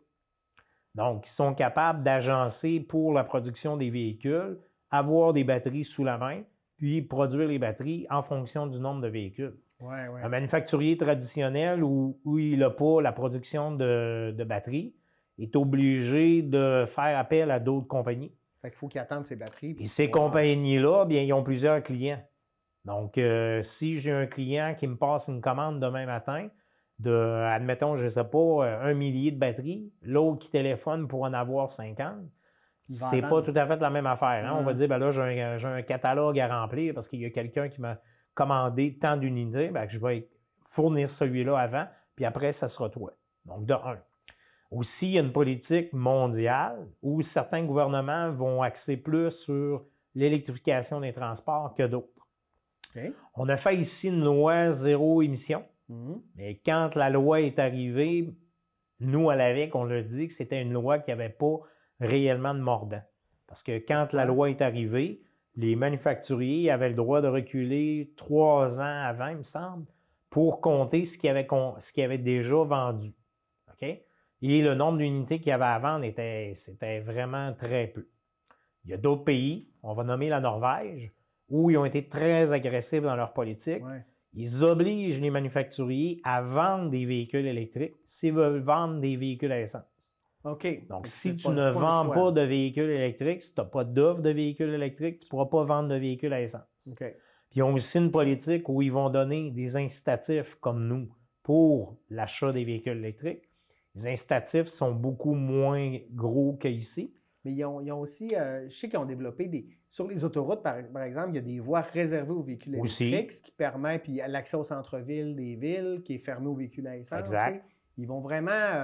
Donc, ils sont capables d'agencer pour la production des véhicules, avoir des batteries sous la main, puis produire les batteries en fonction du nombre de véhicules. Ouais, ouais. Un manufacturier traditionnel où il n'a pas la production de batteries est obligé de faire appel à d'autres compagnies. Fait qu'il faut qu'ils attendent ces batteries. Et ces compagnies-là, bien, ils ont plusieurs clients. Donc, si j'ai un client qui me passe une commande demain matin de, admettons, je ne sais pas, 1 millier de batteries, l'autre qui téléphone pour en avoir 50, c'est pas tout à fait la même affaire. Hein? On va dire, ben là, j'ai un catalogue à remplir parce qu'il y a quelqu'un qui m'a commandé tant d'unités, ben, que je vais fournir celui-là avant, puis après, ça sera toi. Donc, de un. Aussi, il y a une politique mondiale où certains gouvernements vont axer plus sur l'électrification des transports que d'autres. OK. On a fait ici une loi zéro émission, Mhm. mais quand la loi est arrivée, nous, à l'AVEC, on l'a dit que c'était une loi qui n'avait pas réellement de mordant. Parce que quand la loi est arrivée, les manufacturiers avaient le droit de reculer 3 ans avant, il me semble, pour compter ce qu'ils avaient déjà vendu. OK? Et le nombre d'unités qu'il y avait à vendre, c'était vraiment très peu. Il y a d'autres pays, on va nommer la Norvège, où ils ont été très agressifs dans leur politique. Ouais. Ils obligent les manufacturiers à vendre des véhicules électriques s'ils veulent vendre des véhicules à essence. OK. Donc, Fait si que tu c'est ne c'est vends le choix. pas de véhicules électriques, si tu n'as pas d'offre de véhicules électriques, tu ne pourras pas vendre de véhicules à essence. OK. Puis, ils ont aussi une politique où ils vont donner des incitatifs comme nous pour l'achat des véhicules électriques. Les incitatifs sont beaucoup moins gros qu'ici. Mais ils ont aussi, je sais qu'ils ont développé sur les autoroutes, par exemple, il y a des voies réservées aux véhicules Aussi. électriques, ce qui permet, puis l'accès au centre-ville des villes, qui est fermé aux véhicules à essence. Exact. Ils vont vraiment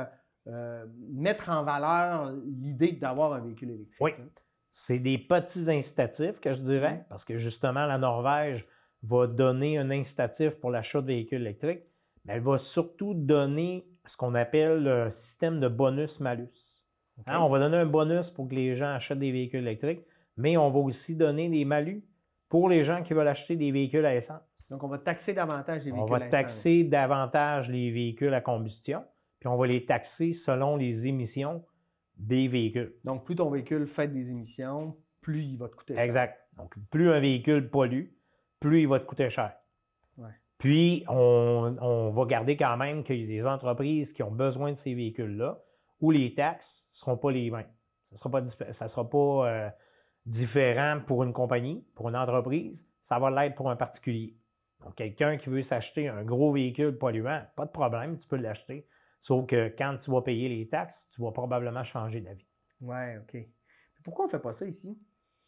mettre en valeur l'idée d'avoir un véhicule électrique. Oui. Hein. C'est des petits incitatifs que je dirais, parce que justement, la Norvège va donner un incitatif pour l'achat de véhicules électriques, mais elle va surtout donner ce qu'on appelle le système de bonus-malus. Hein, on va donner un bonus pour que les gens achètent des véhicules électriques, mais on va aussi donner des malus pour les gens qui veulent acheter des véhicules à essence. Donc, on va taxer davantage les On véhicules va à essence. taxer davantage les véhicules à combustion, puis on va les taxer selon les émissions des véhicules. Donc, plus ton véhicule fait des émissions, plus il va te coûter cher. Exact. Donc, plus un véhicule pollue, plus il va te coûter cher. Ouais. Puis, on va garder quand même qu'il y a des entreprises qui ont besoin de ces véhicules-là où les taxes ne seront pas les mêmes. Ça ne sera pas différent pour une compagnie, pour une entreprise. Ça va l'être pour un particulier. Donc, quelqu'un qui veut s'acheter un gros véhicule polluant, pas de problème, tu peux l'acheter. Sauf que quand tu vas payer les taxes, tu vas probablement changer d'avis. Oui, OK. Pourquoi on ne fait pas ça ici?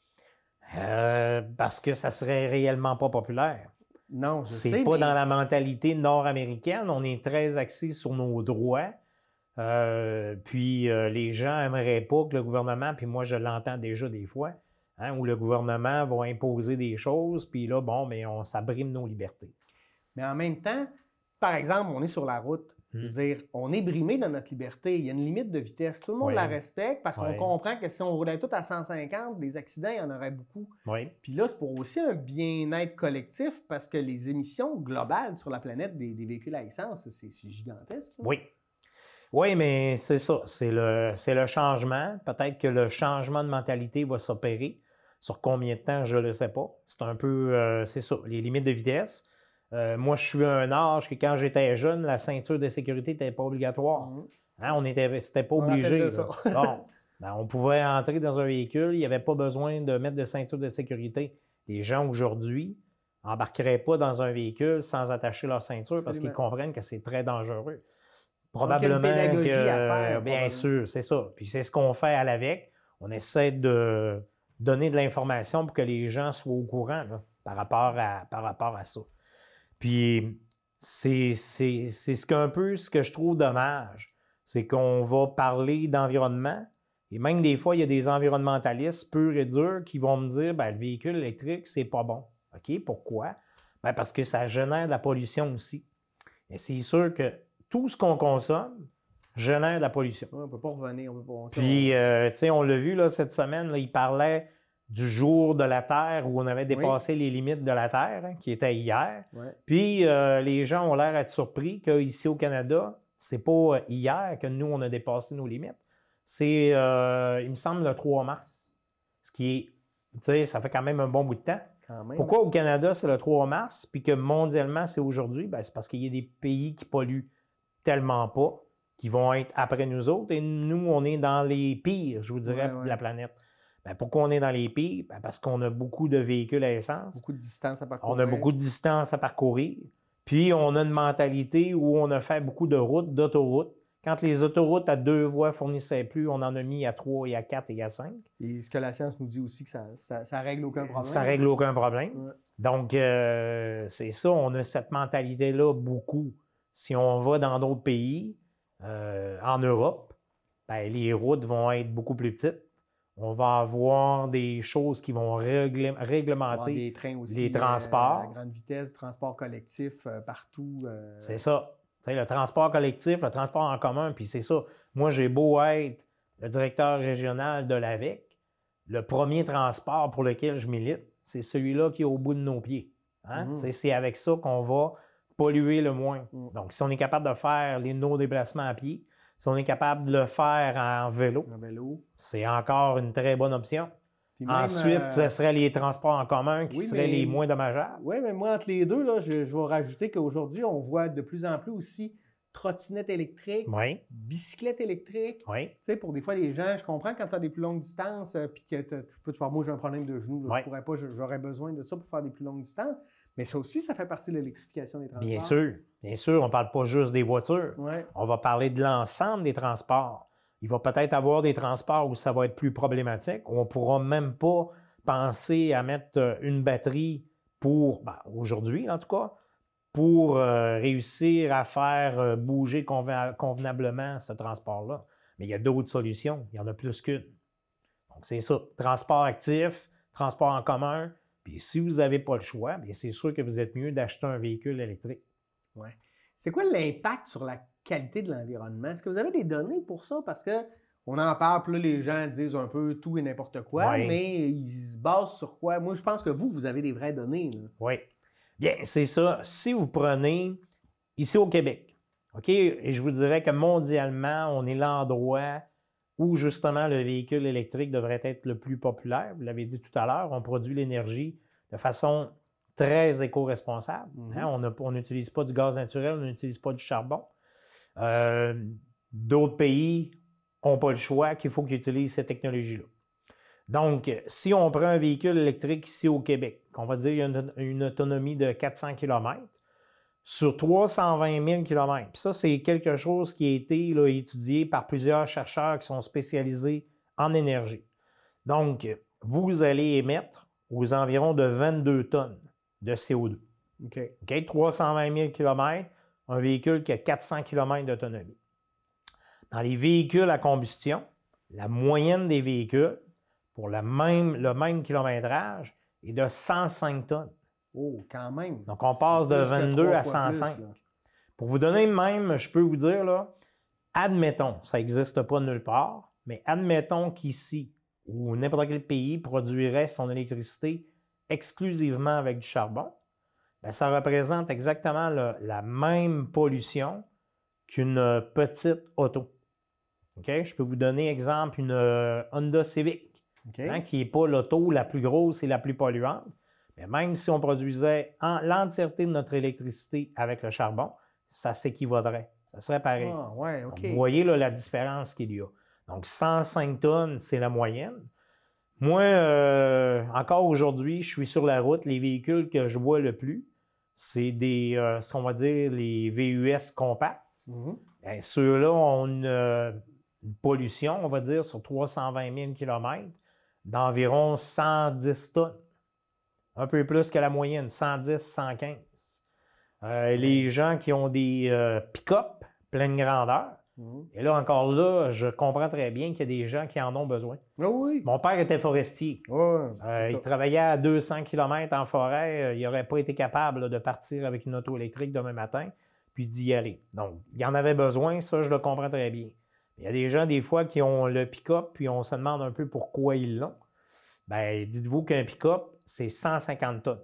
Parce que ça serait réellement pas populaire. Non, je sais. C'est pas mais- dans la mentalité nord-américaine. On est très axé sur nos droits. Puis les gens n'aimeraient pas que le gouvernement, puis moi je l'entends déjà des fois, hein, où le gouvernement va imposer des choses, puis là, bon, mais ça brime nos libertés. Mais en même temps, par exemple, on est sur la route. Je veux dire, on est brimé dans notre liberté. Il y a une limite de vitesse. Tout le monde Oui. la respecte parce qu'on Oui. comprend que si on roulait tout à 150, des accidents, il y en aurait beaucoup. Oui. Puis là, c'est pour aussi un bien-être collectif parce que les émissions globales sur la planète des véhicules à essence, c'est gigantesque. Là. Oui. Oui, mais c'est ça. C'est le changement. Peut-être que le changement de mentalité va s'opérer. Sur combien de temps, je ne le sais pas. C'est un peu, c'est ça, les limites de vitesse. Moi, je suis à un âge que quand j'étais jeune, la ceinture de sécurité n'était pas obligatoire. Hein, c'était pas On rappelle obligé. de là. ça. Bon, ben, on pouvait entrer dans un véhicule, il n'y avait pas besoin de mettre de ceinture de sécurité. Les gens aujourd'hui n'embarqueraient pas dans un véhicule sans attacher leur ceinture parce qu'ils comprennent que c'est très dangereux. Probablement Donc, il y a une pédagogie que, à faire, bien probablement. sûr, c'est ça. Puis c'est ce qu'on fait à l'AVEC. On essaie de donner de l'information pour que les gens soient au courant là, par rapport à ça. Puis c'est un peu ce que je trouve dommage, c'est qu'on va parler d'environnement et même des fois, il y a des environnementalistes purs et durs qui vont me dire ben, le véhicule électrique, c'est pas bon. OK, pourquoi? Ben, parce que ça génère de la pollution aussi. Et c'est sûr que tout ce qu'on consomme génère de la pollution. On ne peut pas revenir. Puis, tu sais, on l'a vu là, cette semaine, là, il parlait du jour de la Terre où on avait dépassé les limites de la Terre, hein, qui était hier. Ouais. Puis, les gens ont l'air d'être surpris qu'ici au Canada, c'est pas hier que nous, on a dépassé nos limites. C'est, il me semble, le 3 mars. Ce qui est, tu sais, ça fait quand même un bon bout de temps. Quand même. Pourquoi au Canada, c'est le 3 mars, puis que mondialement, c'est aujourd'hui? Ben, c'est parce qu'il y a des pays qui polluent tellement pas, qui vont être après nous autres, et nous, on est dans les pires, je vous dirais, de la planète. Ben, pourquoi on est dans les pires? Ben, parce qu'on a beaucoup de véhicules à essence. Beaucoup de distance à parcourir. On a beaucoup de distance à parcourir. Puis, on a une mentalité où on a fait beaucoup de routes, d'autoroutes. Quand les autoroutes à 2 voies ne fournissaient plus, on en a mis à 3 et à 4 et à 5. Et ce que la science nous dit aussi que ça règle aucun problème. Ça règle aucun problème. Ouais. Donc, c'est ça, on a cette mentalité-là beaucoup. Si on va dans d'autres pays, en Europe, ben, les routes vont être beaucoup plus petites. On va avoir des choses qui vont réglementer des trains aussi, les transports. à grande vitesse, transport collectif partout. C'est ça. Tu sais, le transport collectif, le transport en commun, puis c'est ça. Moi, j'ai beau être le directeur régional de l'AVEC, le premier transport pour lequel je milite, c'est celui-là qui est au bout de nos pieds. Hein? C'est avec ça qu'on va polluer le moins. Donc, si on est capable de faire nos déplacements à pied, si on est capable de le faire en vélo, c'est encore une très bonne option. Même, ensuite, ce seraient les transports en commun qui seraient les moins dommageables. Oui, mais moi, entre les deux, là, je vais rajouter qu'aujourd'hui, on voit de plus en plus aussi trottinettes électriques, bicyclettes électriques. Tu sais, pour des fois, les gens, je comprends quand tu as des plus longues distances, puis que tu peux te faire, moi, j'ai un problème de genou, là, je pourrais pas, j'aurais besoin de ça pour faire des plus longues distances. Mais ça aussi, ça fait partie de l'électrification des transports. Bien sûr, on ne parle pas juste des voitures. Ouais. On va parler de l'ensemble des transports. Il va peut-être avoir des transports où ça va être plus problématique. On ne pourra même pas penser à mettre une batterie pour, aujourd'hui en tout cas, pour réussir à faire bouger convenablement ce transport-là. Mais il y a d'autres solutions. Il y en a plus qu'une. Donc, c'est ça. Transport actif, transport en commun. Puis si vous n'avez pas le choix, bien, c'est sûr que vous êtes mieux d'acheter un véhicule électrique. Ouais. C'est quoi l'impact sur la qualité de l'environnement? Est-ce que vous avez des données pour ça? Parce qu'on en parle, puis là, les gens disent un peu tout et n'importe quoi, mais ils se basent sur quoi? Moi, je pense que vous avez des vraies données. Là. Oui. Bien, c'est ça. Si vous prenez ici au Québec, OK, et je vous dirais que mondialement, on est l'endroit où justement le véhicule électrique devrait être le plus populaire. Vous l'avez dit tout à l'heure, on produit l'énergie de façon très éco-responsable. Hein? On n'utilise pas du gaz naturel, on n'utilise pas du charbon. D'autres pays n'ont pas le choix qu'il faut qu'ils utilisent cette technologie-là. Donc, si on prend un véhicule électrique ici au Québec, on va dire qu'il y a une autonomie de 400 km, sur 320 000 km. Puis ça, c'est quelque chose qui a été là, étudié par plusieurs chercheurs qui sont spécialisés en énergie. Donc, vous allez émettre aux environs de 22 tonnes de CO2. OK? 320 000 km, un véhicule qui a 400 km d'autonomie. Dans les véhicules à combustion, la moyenne des véhicules pour le même kilométrage est de 105 tonnes. Oh, quand même. Donc, on passe de 22 à 105. Pour vous donner même, je peux vous dire, là, admettons, ça n'existe pas nulle part, mais admettons qu'ici, ou n'importe quel pays produirait son électricité exclusivement avec du charbon, bien, ça représente exactement la même pollution qu'une petite auto. Okay? Je peux vous donner, exemple, une Honda Civic, qui n'est pas l'auto la plus grosse et la plus polluante. Mais même si on produisait l'entièreté de notre électricité avec le charbon, ça s'équivaudrait. Ça serait pareil. Ah, ouais, OK. Donc, vous voyez là, la différence qu'il y a. Donc, 105 tonnes, c'est la moyenne. Moi, encore aujourd'hui, je suis sur la route. Les véhicules que je vois le plus, c'est des, ce qu'on va dire, les VUS compacts. Bien, ceux-là ont une pollution, on va dire, sur 320 000 km d'environ 110 tonnes. Un peu plus que la moyenne, 110, 115. Les gens qui ont des pick-up pleine grandeur, et là, encore là, je comprends très bien qu'il y a des gens qui en ont besoin. Oui. Mon père était forestier. Il travaillait à 200 km en forêt. Il n'aurait pas été capable là, de partir avec une auto électrique demain matin puis d'y aller. Donc, il en avait besoin, ça, je le comprends très bien. Il y a des gens, des fois, qui ont le pick-up, puis on se demande un peu pourquoi ils l'ont. Bien, dites-vous qu'un pick-up, c'est 150 tonnes.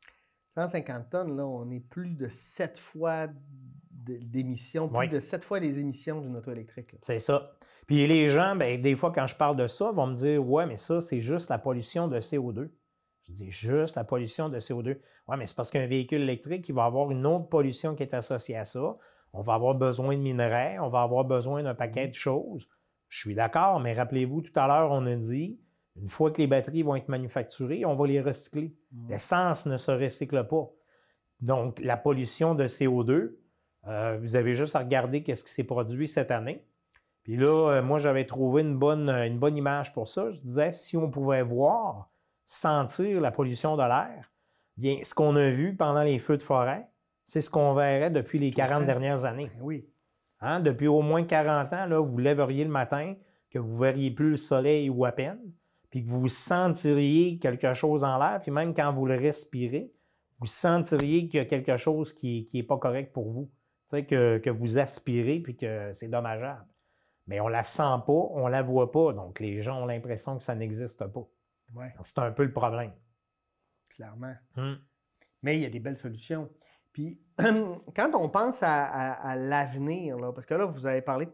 150 tonnes, là, on est plus de 7 fois d'émissions, plus de 7 fois les émissions d'une auto électrique. C'est ça. Puis les gens, bien, des fois, quand je parle de ça, vont me dire « Ouais, mais ça, c'est juste la pollution de CO2. » Je dis « Juste la pollution de CO2. » Oui, mais c'est parce qu'un véhicule électrique, il va avoir une autre pollution qui est associée à ça. On va avoir besoin de minerais, on va avoir besoin d'un paquet de choses. Je suis d'accord, mais rappelez-vous, tout à l'heure, on a dit, une fois que les batteries vont être manufacturées, on va les recycler. L'essence ne se recycle pas. Donc, la pollution de CO2, vous avez juste à regarder ce qui s'est produit cette année. Puis là, moi, j'avais trouvé une bonne image pour ça. Je disais, si on pouvait voir, sentir la pollution de l'air, bien, ce qu'on a vu pendant les feux de forêt, c'est ce qu'on verrait depuis les 40 dernières années. Oui. Hein? Depuis au moins 40 ans, là, vous lèveriez le matin, que vous ne verriez plus le soleil ou à peine, puis que vous sentiriez quelque chose en l'air, puis même quand vous le respirez, vous sentiriez qu'il y a quelque chose qui n'est pas correct pour vous. Tu sais, que vous aspirez, puis que c'est dommageable. Mais on ne la sent pas, on ne la voit pas. Donc, les gens ont l'impression que ça n'existe pas. Ouais. Donc, c'est un peu le problème. Clairement. Mais il y a des belles solutions. Puis, quand on pense à l'avenir, là, parce que là, vous avez parlé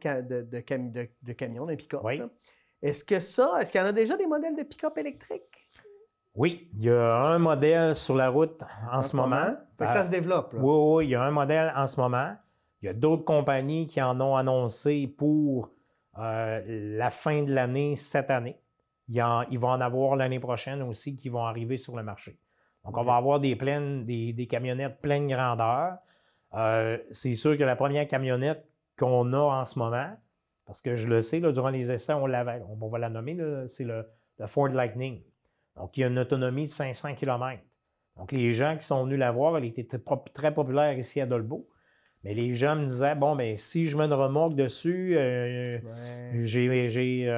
de camions, d'un pick-up. Oui. Est-ce qu'il y en a déjà des modèles de pick-up électriques? Oui, il y a un modèle sur la route en ce moment. Fait que ça se développe, là. Oui, il y a un modèle en ce moment. Il y a d'autres compagnies qui en ont annoncé pour la fin de l'année, cette année. Il va en avoir l'année prochaine aussi qui vont arriver sur le marché. Donc, on va avoir des camionnettes pleine grandeur. C'est sûr que la première camionnette qu'on a en ce moment, parce que je le sais, là, durant les essais, on l'avait. On va la nommer, c'est le Ford Lightning. Donc, il y a une autonomie de 500 km. Donc, les gens qui sont venus la voir, elle était très populaire ici à Dolbeau. Mais les gens me disaient, bon, bien, si je mets une remorque dessus, j'ai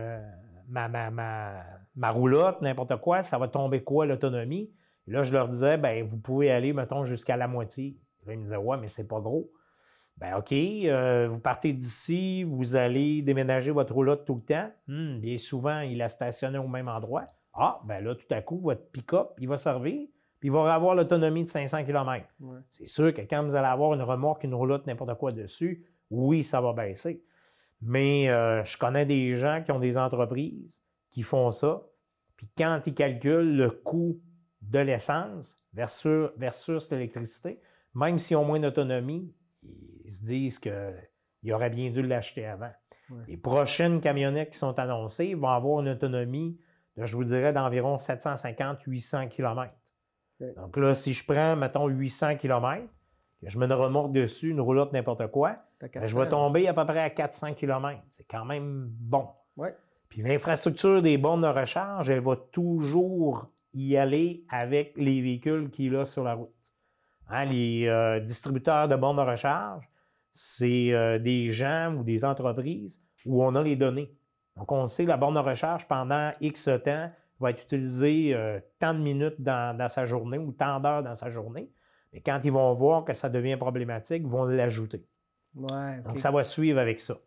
ma roulotte, n'importe quoi, ça va tomber quoi l'autonomie? Et là, je leur disais, bien, vous pouvez aller, mettons, jusqu'à la moitié. Là, ils me disaient, ouais, mais c'est pas gros. Bien, OK, vous partez d'ici, vous allez déménager votre roulotte tout le temps. Bien souvent, il a stationné au même endroit. Ah, bien là, tout à coup, votre pick-up, il va servir, puis il va avoir l'autonomie de 500 km. Ouais. C'est sûr que quand vous allez avoir une remorque, une roulotte, n'importe quoi dessus, oui, ça va baisser. Mais je connais des gens qui ont des entreprises qui font ça, puis quand ils calculent le coût de l'essence versus l'électricité, même s'ils ont moins d'autonomie, ils se disent qu'ils auraient bien dû l'acheter avant. Ouais. Les prochaines camionnettes qui sont annoncées vont avoir une autonomie, je vous dirais, d'environ 750-800 km. Okay. Donc là, si je prends, mettons, 800 km, que je mets une remorque dessus, une roulotte, n'importe quoi, bien, je vais tomber à peu près à 400 km. C'est quand même bon. Ouais. Puis l'infrastructure des bornes de recharge, elle va toujours y aller avec les véhicules qu'il y a sur la route. Hein, les distributeurs de bornes de recharge, c'est des gens ou des entreprises où on a les données. Donc, on sait la borne de recharge, pendant X temps, va être utilisée tant de minutes dans sa journée ou tant d'heures dans sa journée. Mais quand ils vont voir que ça devient problématique, ils vont l'ajouter. Ouais, OK. Donc, ça va suivre avec ça.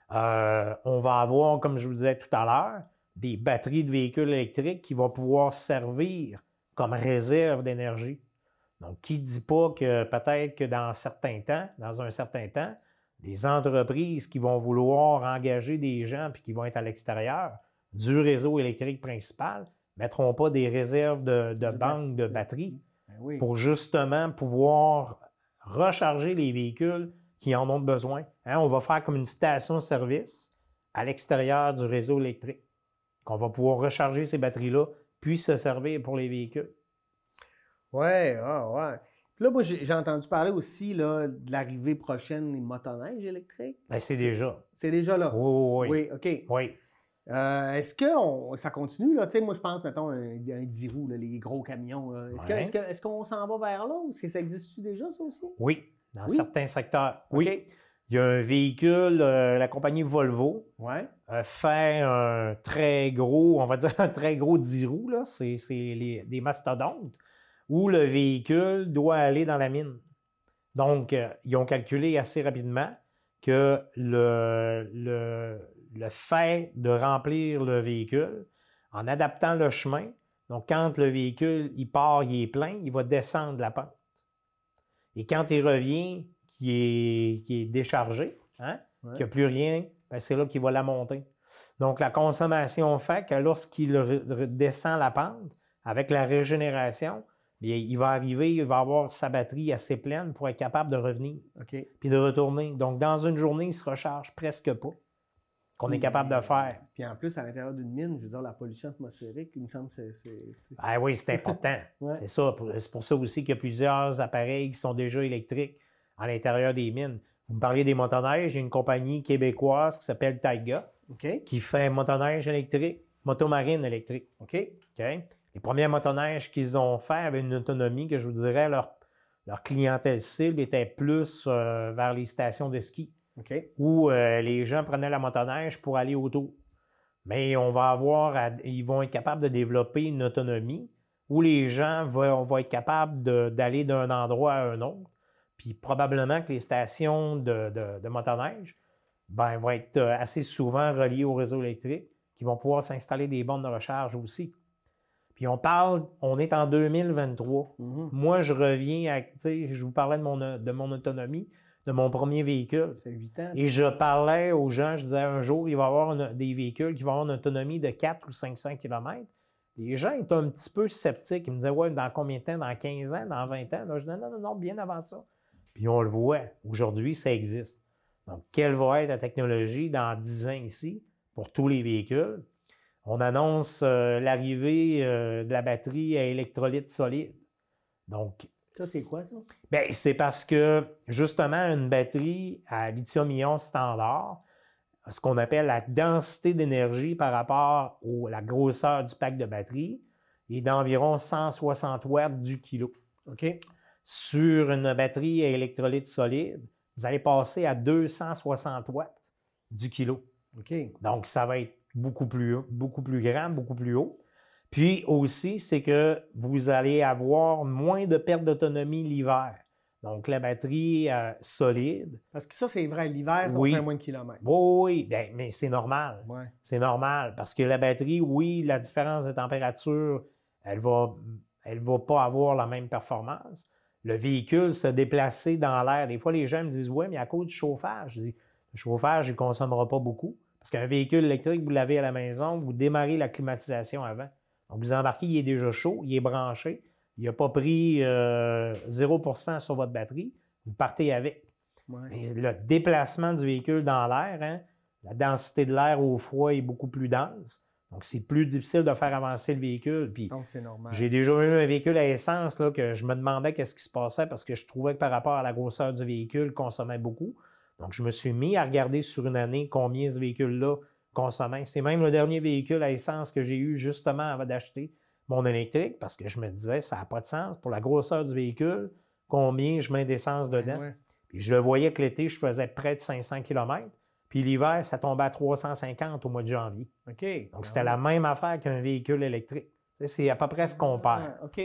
On va avoir, comme je vous disais tout à l'heure, des batteries de véhicules électriques qui vont pouvoir servir comme réserve d'énergie. Donc, qui ne dit pas que peut-être que dans un certain temps, des entreprises qui vont vouloir engager des gens puis qui vont être à l'extérieur du réseau électrique principal ne mettront pas des réserves de banques de batteries pour justement pouvoir recharger les véhicules qui en ont besoin. Hein, on va faire comme une station-service à l'extérieur du réseau électrique, qu'on va pouvoir recharger ces batteries-là, puis se servir pour les véhicules. Ouais. Puis là, moi, j'ai entendu parler aussi là, de l'arrivée prochaine des motoneiges électriques. Bien, c'est déjà. C'est déjà là? Oui. Oui, OK. Oui. Est-ce que ça continue? Là? Tu sais, moi, je pense, mettons, un 10 roues, là, les gros camions. Là. Est-ce qu'on s'en va vers là? Est-ce que ça existe déjà, ça aussi? Oui, dans certains secteurs. Oui. OK. Il y a un véhicule, la compagnie Volvo fait un très gros, on va dire un très gros 10 roues, là. C'est des mastodontes, où le véhicule doit aller dans la mine. Donc, ils ont calculé assez rapidement que le fait de remplir le véhicule, en adaptant le chemin, donc quand le véhicule il part, il est plein, il va descendre la pente. Et quand il revient, qui est déchargé, hein, qu'il n'y a plus rien, bien, c'est là qu'il va la monter. Donc, la consommation fait que lorsqu'il descend la pente, avec la régénération, bien, il va avoir sa batterie assez pleine pour être capable de revenir, puis de retourner. Donc, dans une journée, il ne se recharge presque pas, qu'on est capable de faire. Puis en plus, à l'intérieur d'une mine, je veux dire, la pollution atmosphérique, il me semble que c'est... Ah oui, c'est important. C'est ça. C'est pour ça aussi qu'il y a plusieurs appareils qui sont déjà électriques à l'intérieur des mines. Vous me parliez des motoneiges, j'ai une compagnie québécoise qui s'appelle Taiga, qui fait motoneige électrique, motomarine électrique. OK. Les premiers motoneiges qu'ils ont fait avaient une autonomie que je vous dirais, leur clientèle cible était plus vers les stations de ski, où les gens prenaient la motoneige pour aller autour. Mais ils vont être capables de développer une autonomie où les gens vont être capables d'aller d'un endroit à un autre. Puis probablement que les stations de motoneige vont être assez souvent reliées au réseau électrique, qui vont pouvoir s'installer des bornes de recharge aussi. Puis on est en 2023. Moi, je reviens je vous parlais de mon autonomie, de mon premier véhicule. Ça fait 8 ans. Et je parlais aux gens, je disais un jour, il va y avoir des véhicules qui vont avoir une autonomie de 400 ou 500 km. Les gens étaient un petit peu sceptiques. Ils me disaient, ouais, dans combien de temps? Dans 15 ans? Dans 20 ans? Là, je disais, non, bien avant ça. Puis on le voit. Aujourd'hui, ça existe. Donc, quelle va être la technologie dans 10 ans ici pour tous les véhicules? On annonce l'arrivée de la batterie à électrolyte solide. Donc, ça, c'est quoi, ça? Bien, c'est parce que, justement, une batterie à lithium-ion standard, ce qu'on appelle la densité d'énergie par rapport à la grosseur du pack de batterie, est d'environ 160 watts du kilo. OK. Sur une batterie à électrolyte solide, vous allez passer à 260 watts du kilo. OK. Donc, ça va être beaucoup plus grand, beaucoup plus haut. Puis aussi, c'est que vous allez avoir moins de perte d'autonomie l'hiver. Donc, la batterie solide. Parce que ça, c'est vrai, l'hiver, on fait moins de kilomètres. Oui, bien, mais c'est normal. Ouais. C'est normal parce que la batterie, oui, la différence de température, elle va pas avoir la même performance. Le véhicule se déplacer dans l'air. Des fois, les gens me disent, oui, mais à cause du chauffage. Je dis, le chauffage, il ne consommera pas beaucoup. Parce qu'un véhicule électrique, vous l'avez à la maison, vous démarrez la climatisation avant. Donc, vous embarquez, il est déjà chaud, il est branché, il n'a pas pris 0% sur votre batterie, vous partez avec. Et le déplacement du véhicule dans l'air, la densité de l'air au froid est beaucoup plus dense. Donc, c'est plus difficile de faire avancer le véhicule. Puis, donc, c'est normal. J'ai déjà eu un véhicule à essence là, que je me demandais qu'est-ce qui se passait parce que je trouvais que par rapport à la grosseur du véhicule, il consommait beaucoup. Donc, je me suis mis à regarder sur une année combien ce véhicule-là consommait. C'est même le dernier véhicule à essence que j'ai eu justement avant d'acheter mon électrique parce que je me disais, ça n'a pas de sens. Pour la grosseur du véhicule, combien je mets d'essence dedans? Puis je le voyais que l'été, je faisais près de 500 km. Puis l'hiver, ça tombait à 350 au mois de janvier. OK. Donc, c'était la même affaire qu'un véhicule électrique. C'est à peu près ce qu'on perd. OK.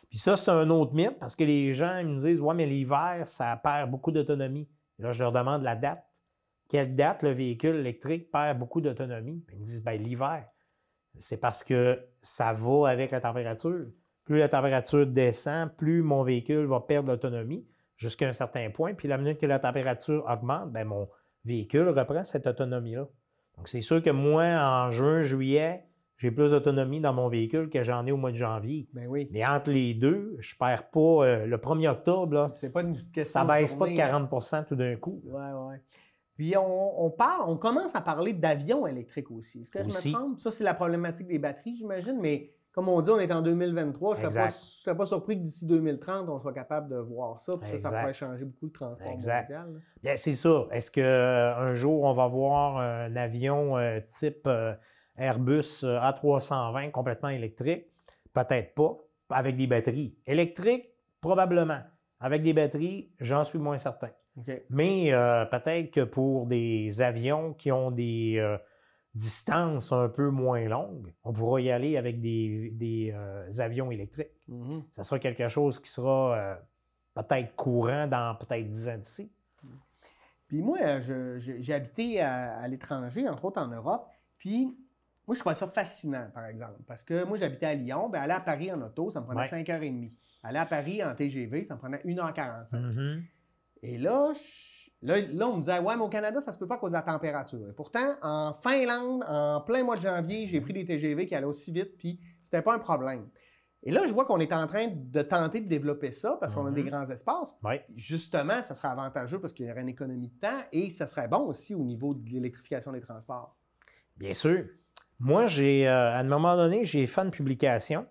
Puis ça, c'est un autre mythe parce que les gens ils me disent « Ouais, mais l'hiver, ça perd beaucoup d'autonomie. » Là, je leur demande la date. Quelle date le véhicule électrique perd beaucoup d'autonomie? Ils me disent « Bien, l'hiver. » C'est parce que ça va avec la température. Plus la température descend, plus mon véhicule va perdre l'autonomie jusqu'à un certain point. Puis la minute que la température augmente, bien, mon véhicule reprend cette autonomie-là. Donc, c'est sûr que moi, en juin, juillet, j'ai plus d'autonomie dans mon véhicule que j'en ai au mois de janvier. Ben oui. Mais entre les deux, je ne perds pas. Le 1er octobre, là, C'est pas une question ça ne baisse de pas de journée, 40 tout d'un coup. Oui, oui. Puis on commence à parler d'avions électriques aussi. Est-ce que je Aussi. me trompe? Ça, c'est la problématique des batteries, j'imagine. Mais comme on dit, on est en 2023. Je ne serais pas surpris que d'ici 2030, on soit capable de voir ça. Puis ça pourrait changer beaucoup le transport mondial. Là. Bien, c'est ça. Est-ce qu'un jour, on va voir un avion type Airbus A320 complètement électrique? Peut-être pas, avec des batteries. Électriques, probablement. Avec des batteries, j'en suis moins certain. Okay. Mais peut-être que pour des avions qui ont des distances un peu moins longues, on pourra y aller avec des avions électriques. Mm-hmm. Ça sera quelque chose qui sera peut-être courant dans peut-être 10 ans d'ici. Puis moi, j'ai habité à l'étranger, entre autres en Europe. Puis moi, je trouvais ça fascinant, par exemple. Parce que moi, j'habitais à Lyon. Bien, aller à Paris en auto, ça me prenait 5h30. Aller à Paris en TGV, ça me prenait 1h45. Mm-hmm. Et là, on me disait, ouais, mais au Canada, ça se peut pas à cause de la température. Et pourtant, en Finlande, en plein mois de janvier, j'ai pris des TGV qui allaient aussi vite, puis c'était pas un problème. Et là, je vois qu'on est en train de tenter de développer ça parce qu'on a des grands espaces. Oui. Justement, ça serait avantageux parce qu'il y aurait une économie de temps et ça serait bon aussi au niveau de l'électrification des transports. Bien sûr. Moi, à un moment donné, j'ai fait une publication.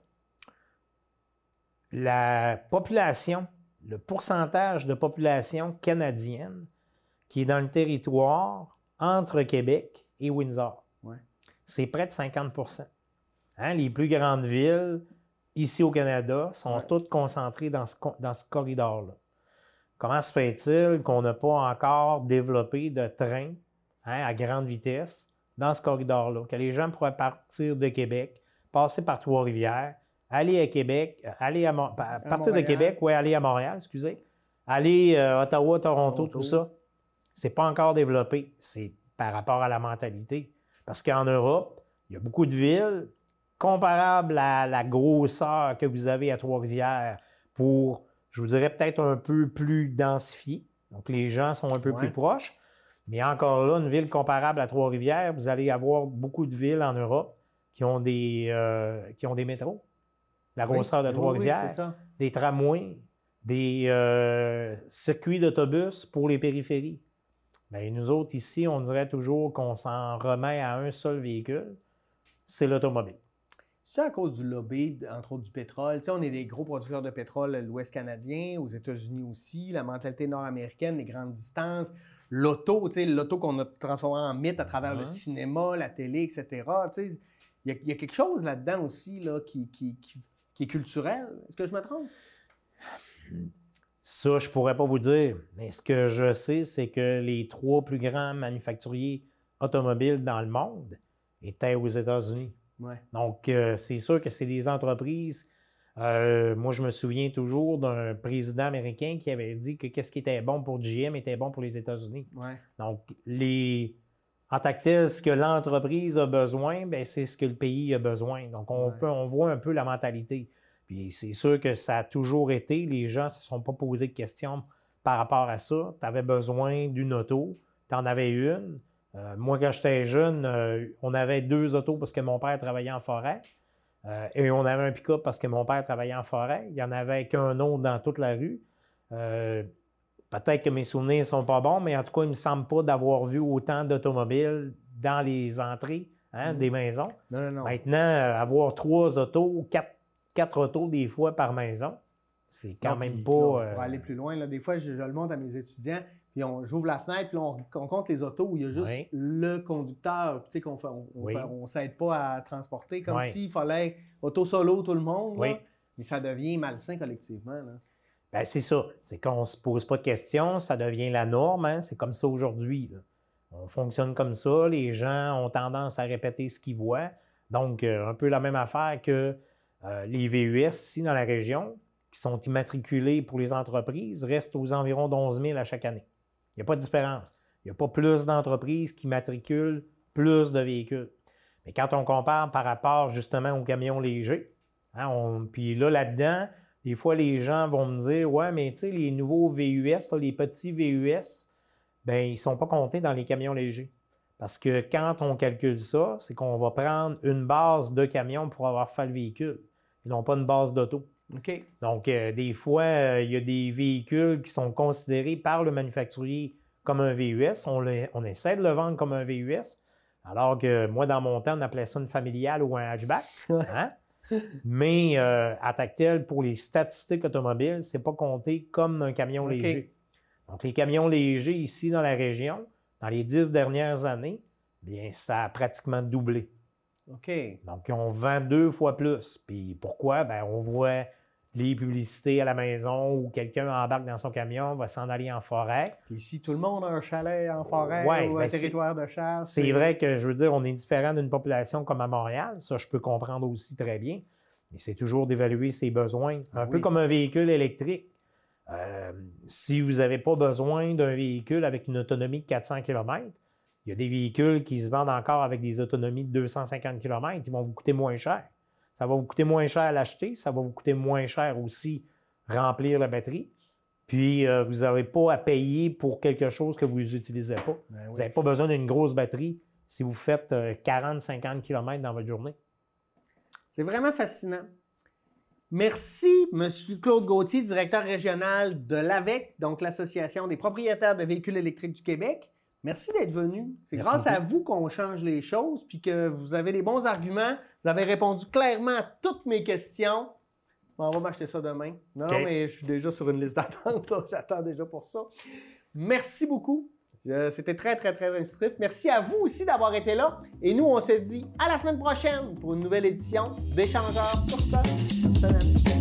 La population, le pourcentage de population canadienne qui est dans le territoire entre Québec et Windsor, c'est près de 50 hein? Les plus grandes villes ici au Canada sont toutes concentrées dans ce corridor-là. Comment se fait-il qu'on n'a pas encore développé de trains à grande vitesse dans ce corridor-là? Que les gens pourraient partir de Québec, passer par Trois-Rivières, aller à Québec, partir de Québec, aller à Montréal, aller à Ottawa, Toronto, tout ça. C'est pas encore développé. C'est par rapport à la mentalité. Parce qu'en Europe, il y a beaucoup de villes comparables à la grosseur que vous avez à Trois-Rivières pour, je vous dirais, peut-être un peu plus densifié. Donc, les gens sont un peu plus proches. Mais encore là, une ville comparable à Trois-Rivières, vous allez avoir beaucoup de villes en Europe qui ont des métros. La grosseur de Trois-Rivières, des tramways, des circuits d'autobus pour les périphéries. Bien, nous autres, ici, on dirait toujours qu'on s'en remet à un seul véhicule, c'est l'automobile. C'est à cause du lobby, entre autres du pétrole. Tu sais, on est des gros producteurs de pétrole à l'Ouest canadien, aux États-Unis aussi, la mentalité nord-américaine, les grandes distances, l'auto qu'on a transformé en mythe à travers le cinéma, la télé, etc. Tu sais, il y a quelque chose là-dedans aussi là, qui est culturel. Est-ce que je me trompe? Ça, je ne pourrais pas vous dire. Mais ce que je sais, c'est que les 3 plus grands manufacturiers automobiles dans le monde étaient aux États-Unis. Ouais. Donc, c'est sûr que c'est des entreprises. Moi, je me souviens toujours d'un président américain qui avait dit que ce qui était bon pour GM était bon pour les États-Unis. Ouais. Donc, en tant que tel, ce que l'entreprise a besoin, bien, c'est ce que le pays a besoin. Donc, on voit un peu la mentalité. Puis c'est sûr que ça a toujours été, les gens ne se sont pas posé de questions par rapport à ça. Tu avais besoin d'une auto, tu en avais une. Moi, quand j'étais jeune, on avait 2 autos parce que mon père travaillait en forêt. Et on avait un pick-up parce que mon père travaillait en forêt. Il n'y en avait qu'un autre dans toute la rue. Peut-être que mes souvenirs ne sont pas bons, mais en tout cas, il ne me semble pas d'avoir vu autant d'automobiles dans les entrées des maisons. Non. Maintenant, avoir 3 autos, 4 autos des fois par maison, c'est quand même pas... Pour aller plus loin, là, des fois, je le montre à mes étudiants, puis j'ouvre la fenêtre, puis on compte les autos où il y a juste le conducteur, tu sais, on ne s'aide pas à transporter, comme s'il fallait auto solo tout le monde, là, mais ça devient malsain collectivement. Là. Bien, c'est ça. C'est qu'on ne se pose pas de questions, ça devient la norme, hein? C'est comme ça aujourd'hui. Là. On fonctionne comme ça, les gens ont tendance à répéter ce qu'ils voient. Donc, un peu la même affaire que les VUS ici dans la région. qui sont immatriculés pour les entreprises restent aux environs d'11 000 à chaque année. Il n'y a pas de différence. Il n'y a pas plus d'entreprises qui matriculent plus de véhicules. Mais quand on compare par rapport justement aux camions légers, hein, puis là-dedans, des fois, les gens vont me dire « Ouais, mais tu sais, les nouveaux VUS, les petits VUS, bien, ils ne sont pas comptés dans les camions légers. » Parce que quand on calcule ça, c'est qu'on va prendre une base de camion pour avoir fait le véhicule, et non pas une base d'auto. OK. Donc, des fois, il y a des véhicules qui sont considérés par le manufacturier comme un VUS. On essaie de le vendre comme un VUS, alors que moi, dans mon temps, on appelait ça une familiale ou un hatchback. Hein? Mais à Tactile, pour les statistiques automobiles, ce n'est pas compté comme un camion léger. Donc, les camions légers ici dans la région, dans les 10 dernières années, bien, ça a pratiquement doublé. OK. Donc, on vend 2 fois plus. Puis pourquoi? Bien, on voit les publicités à la maison où quelqu'un embarque dans son camion, va s'en aller en forêt. Puis si tout le monde a un chalet en forêt ou un territoire de chasse... C'est vrai que, je veux dire, on est différent d'une population comme à Montréal. Ça, je peux comprendre aussi très bien. Mais c'est toujours d'évaluer ses besoins. Un peu comme un véhicule électrique. Si vous n'avez pas besoin d'un véhicule avec une autonomie de 400 km, il y a des véhicules qui se vendent encore avec des autonomies de 250 km. Ils vont vous coûter moins cher. Ça va vous coûter moins cher à l'acheter. Ça va vous coûter moins cher aussi remplir la batterie. Puis, vous n'avez pas à payer pour quelque chose que vous n'utilisez pas. Vous n'avez pas besoin d'une grosse batterie si vous faites 40-50 km dans votre journée. C'est vraiment fascinant. Merci, M. Claude Gauthier, directeur régional de l'AVEC, donc l'Association des propriétaires de véhicules électriques du Québec. Merci d'être venu. C'est grâce à vous qu'on change les choses, puis que vous avez des bons arguments. Vous avez répondu clairement à toutes mes questions. Bon, on va m'acheter ça demain. Non, mais je suis déjà sur une liste d'attente. J'attends déjà pour ça. Merci beaucoup. C'était très, très, très instructif. Merci à vous aussi d'avoir été là. Et nous, on se dit à la semaine prochaine pour une nouvelle édition d'Échangeurs sur Code. Bonne semaine.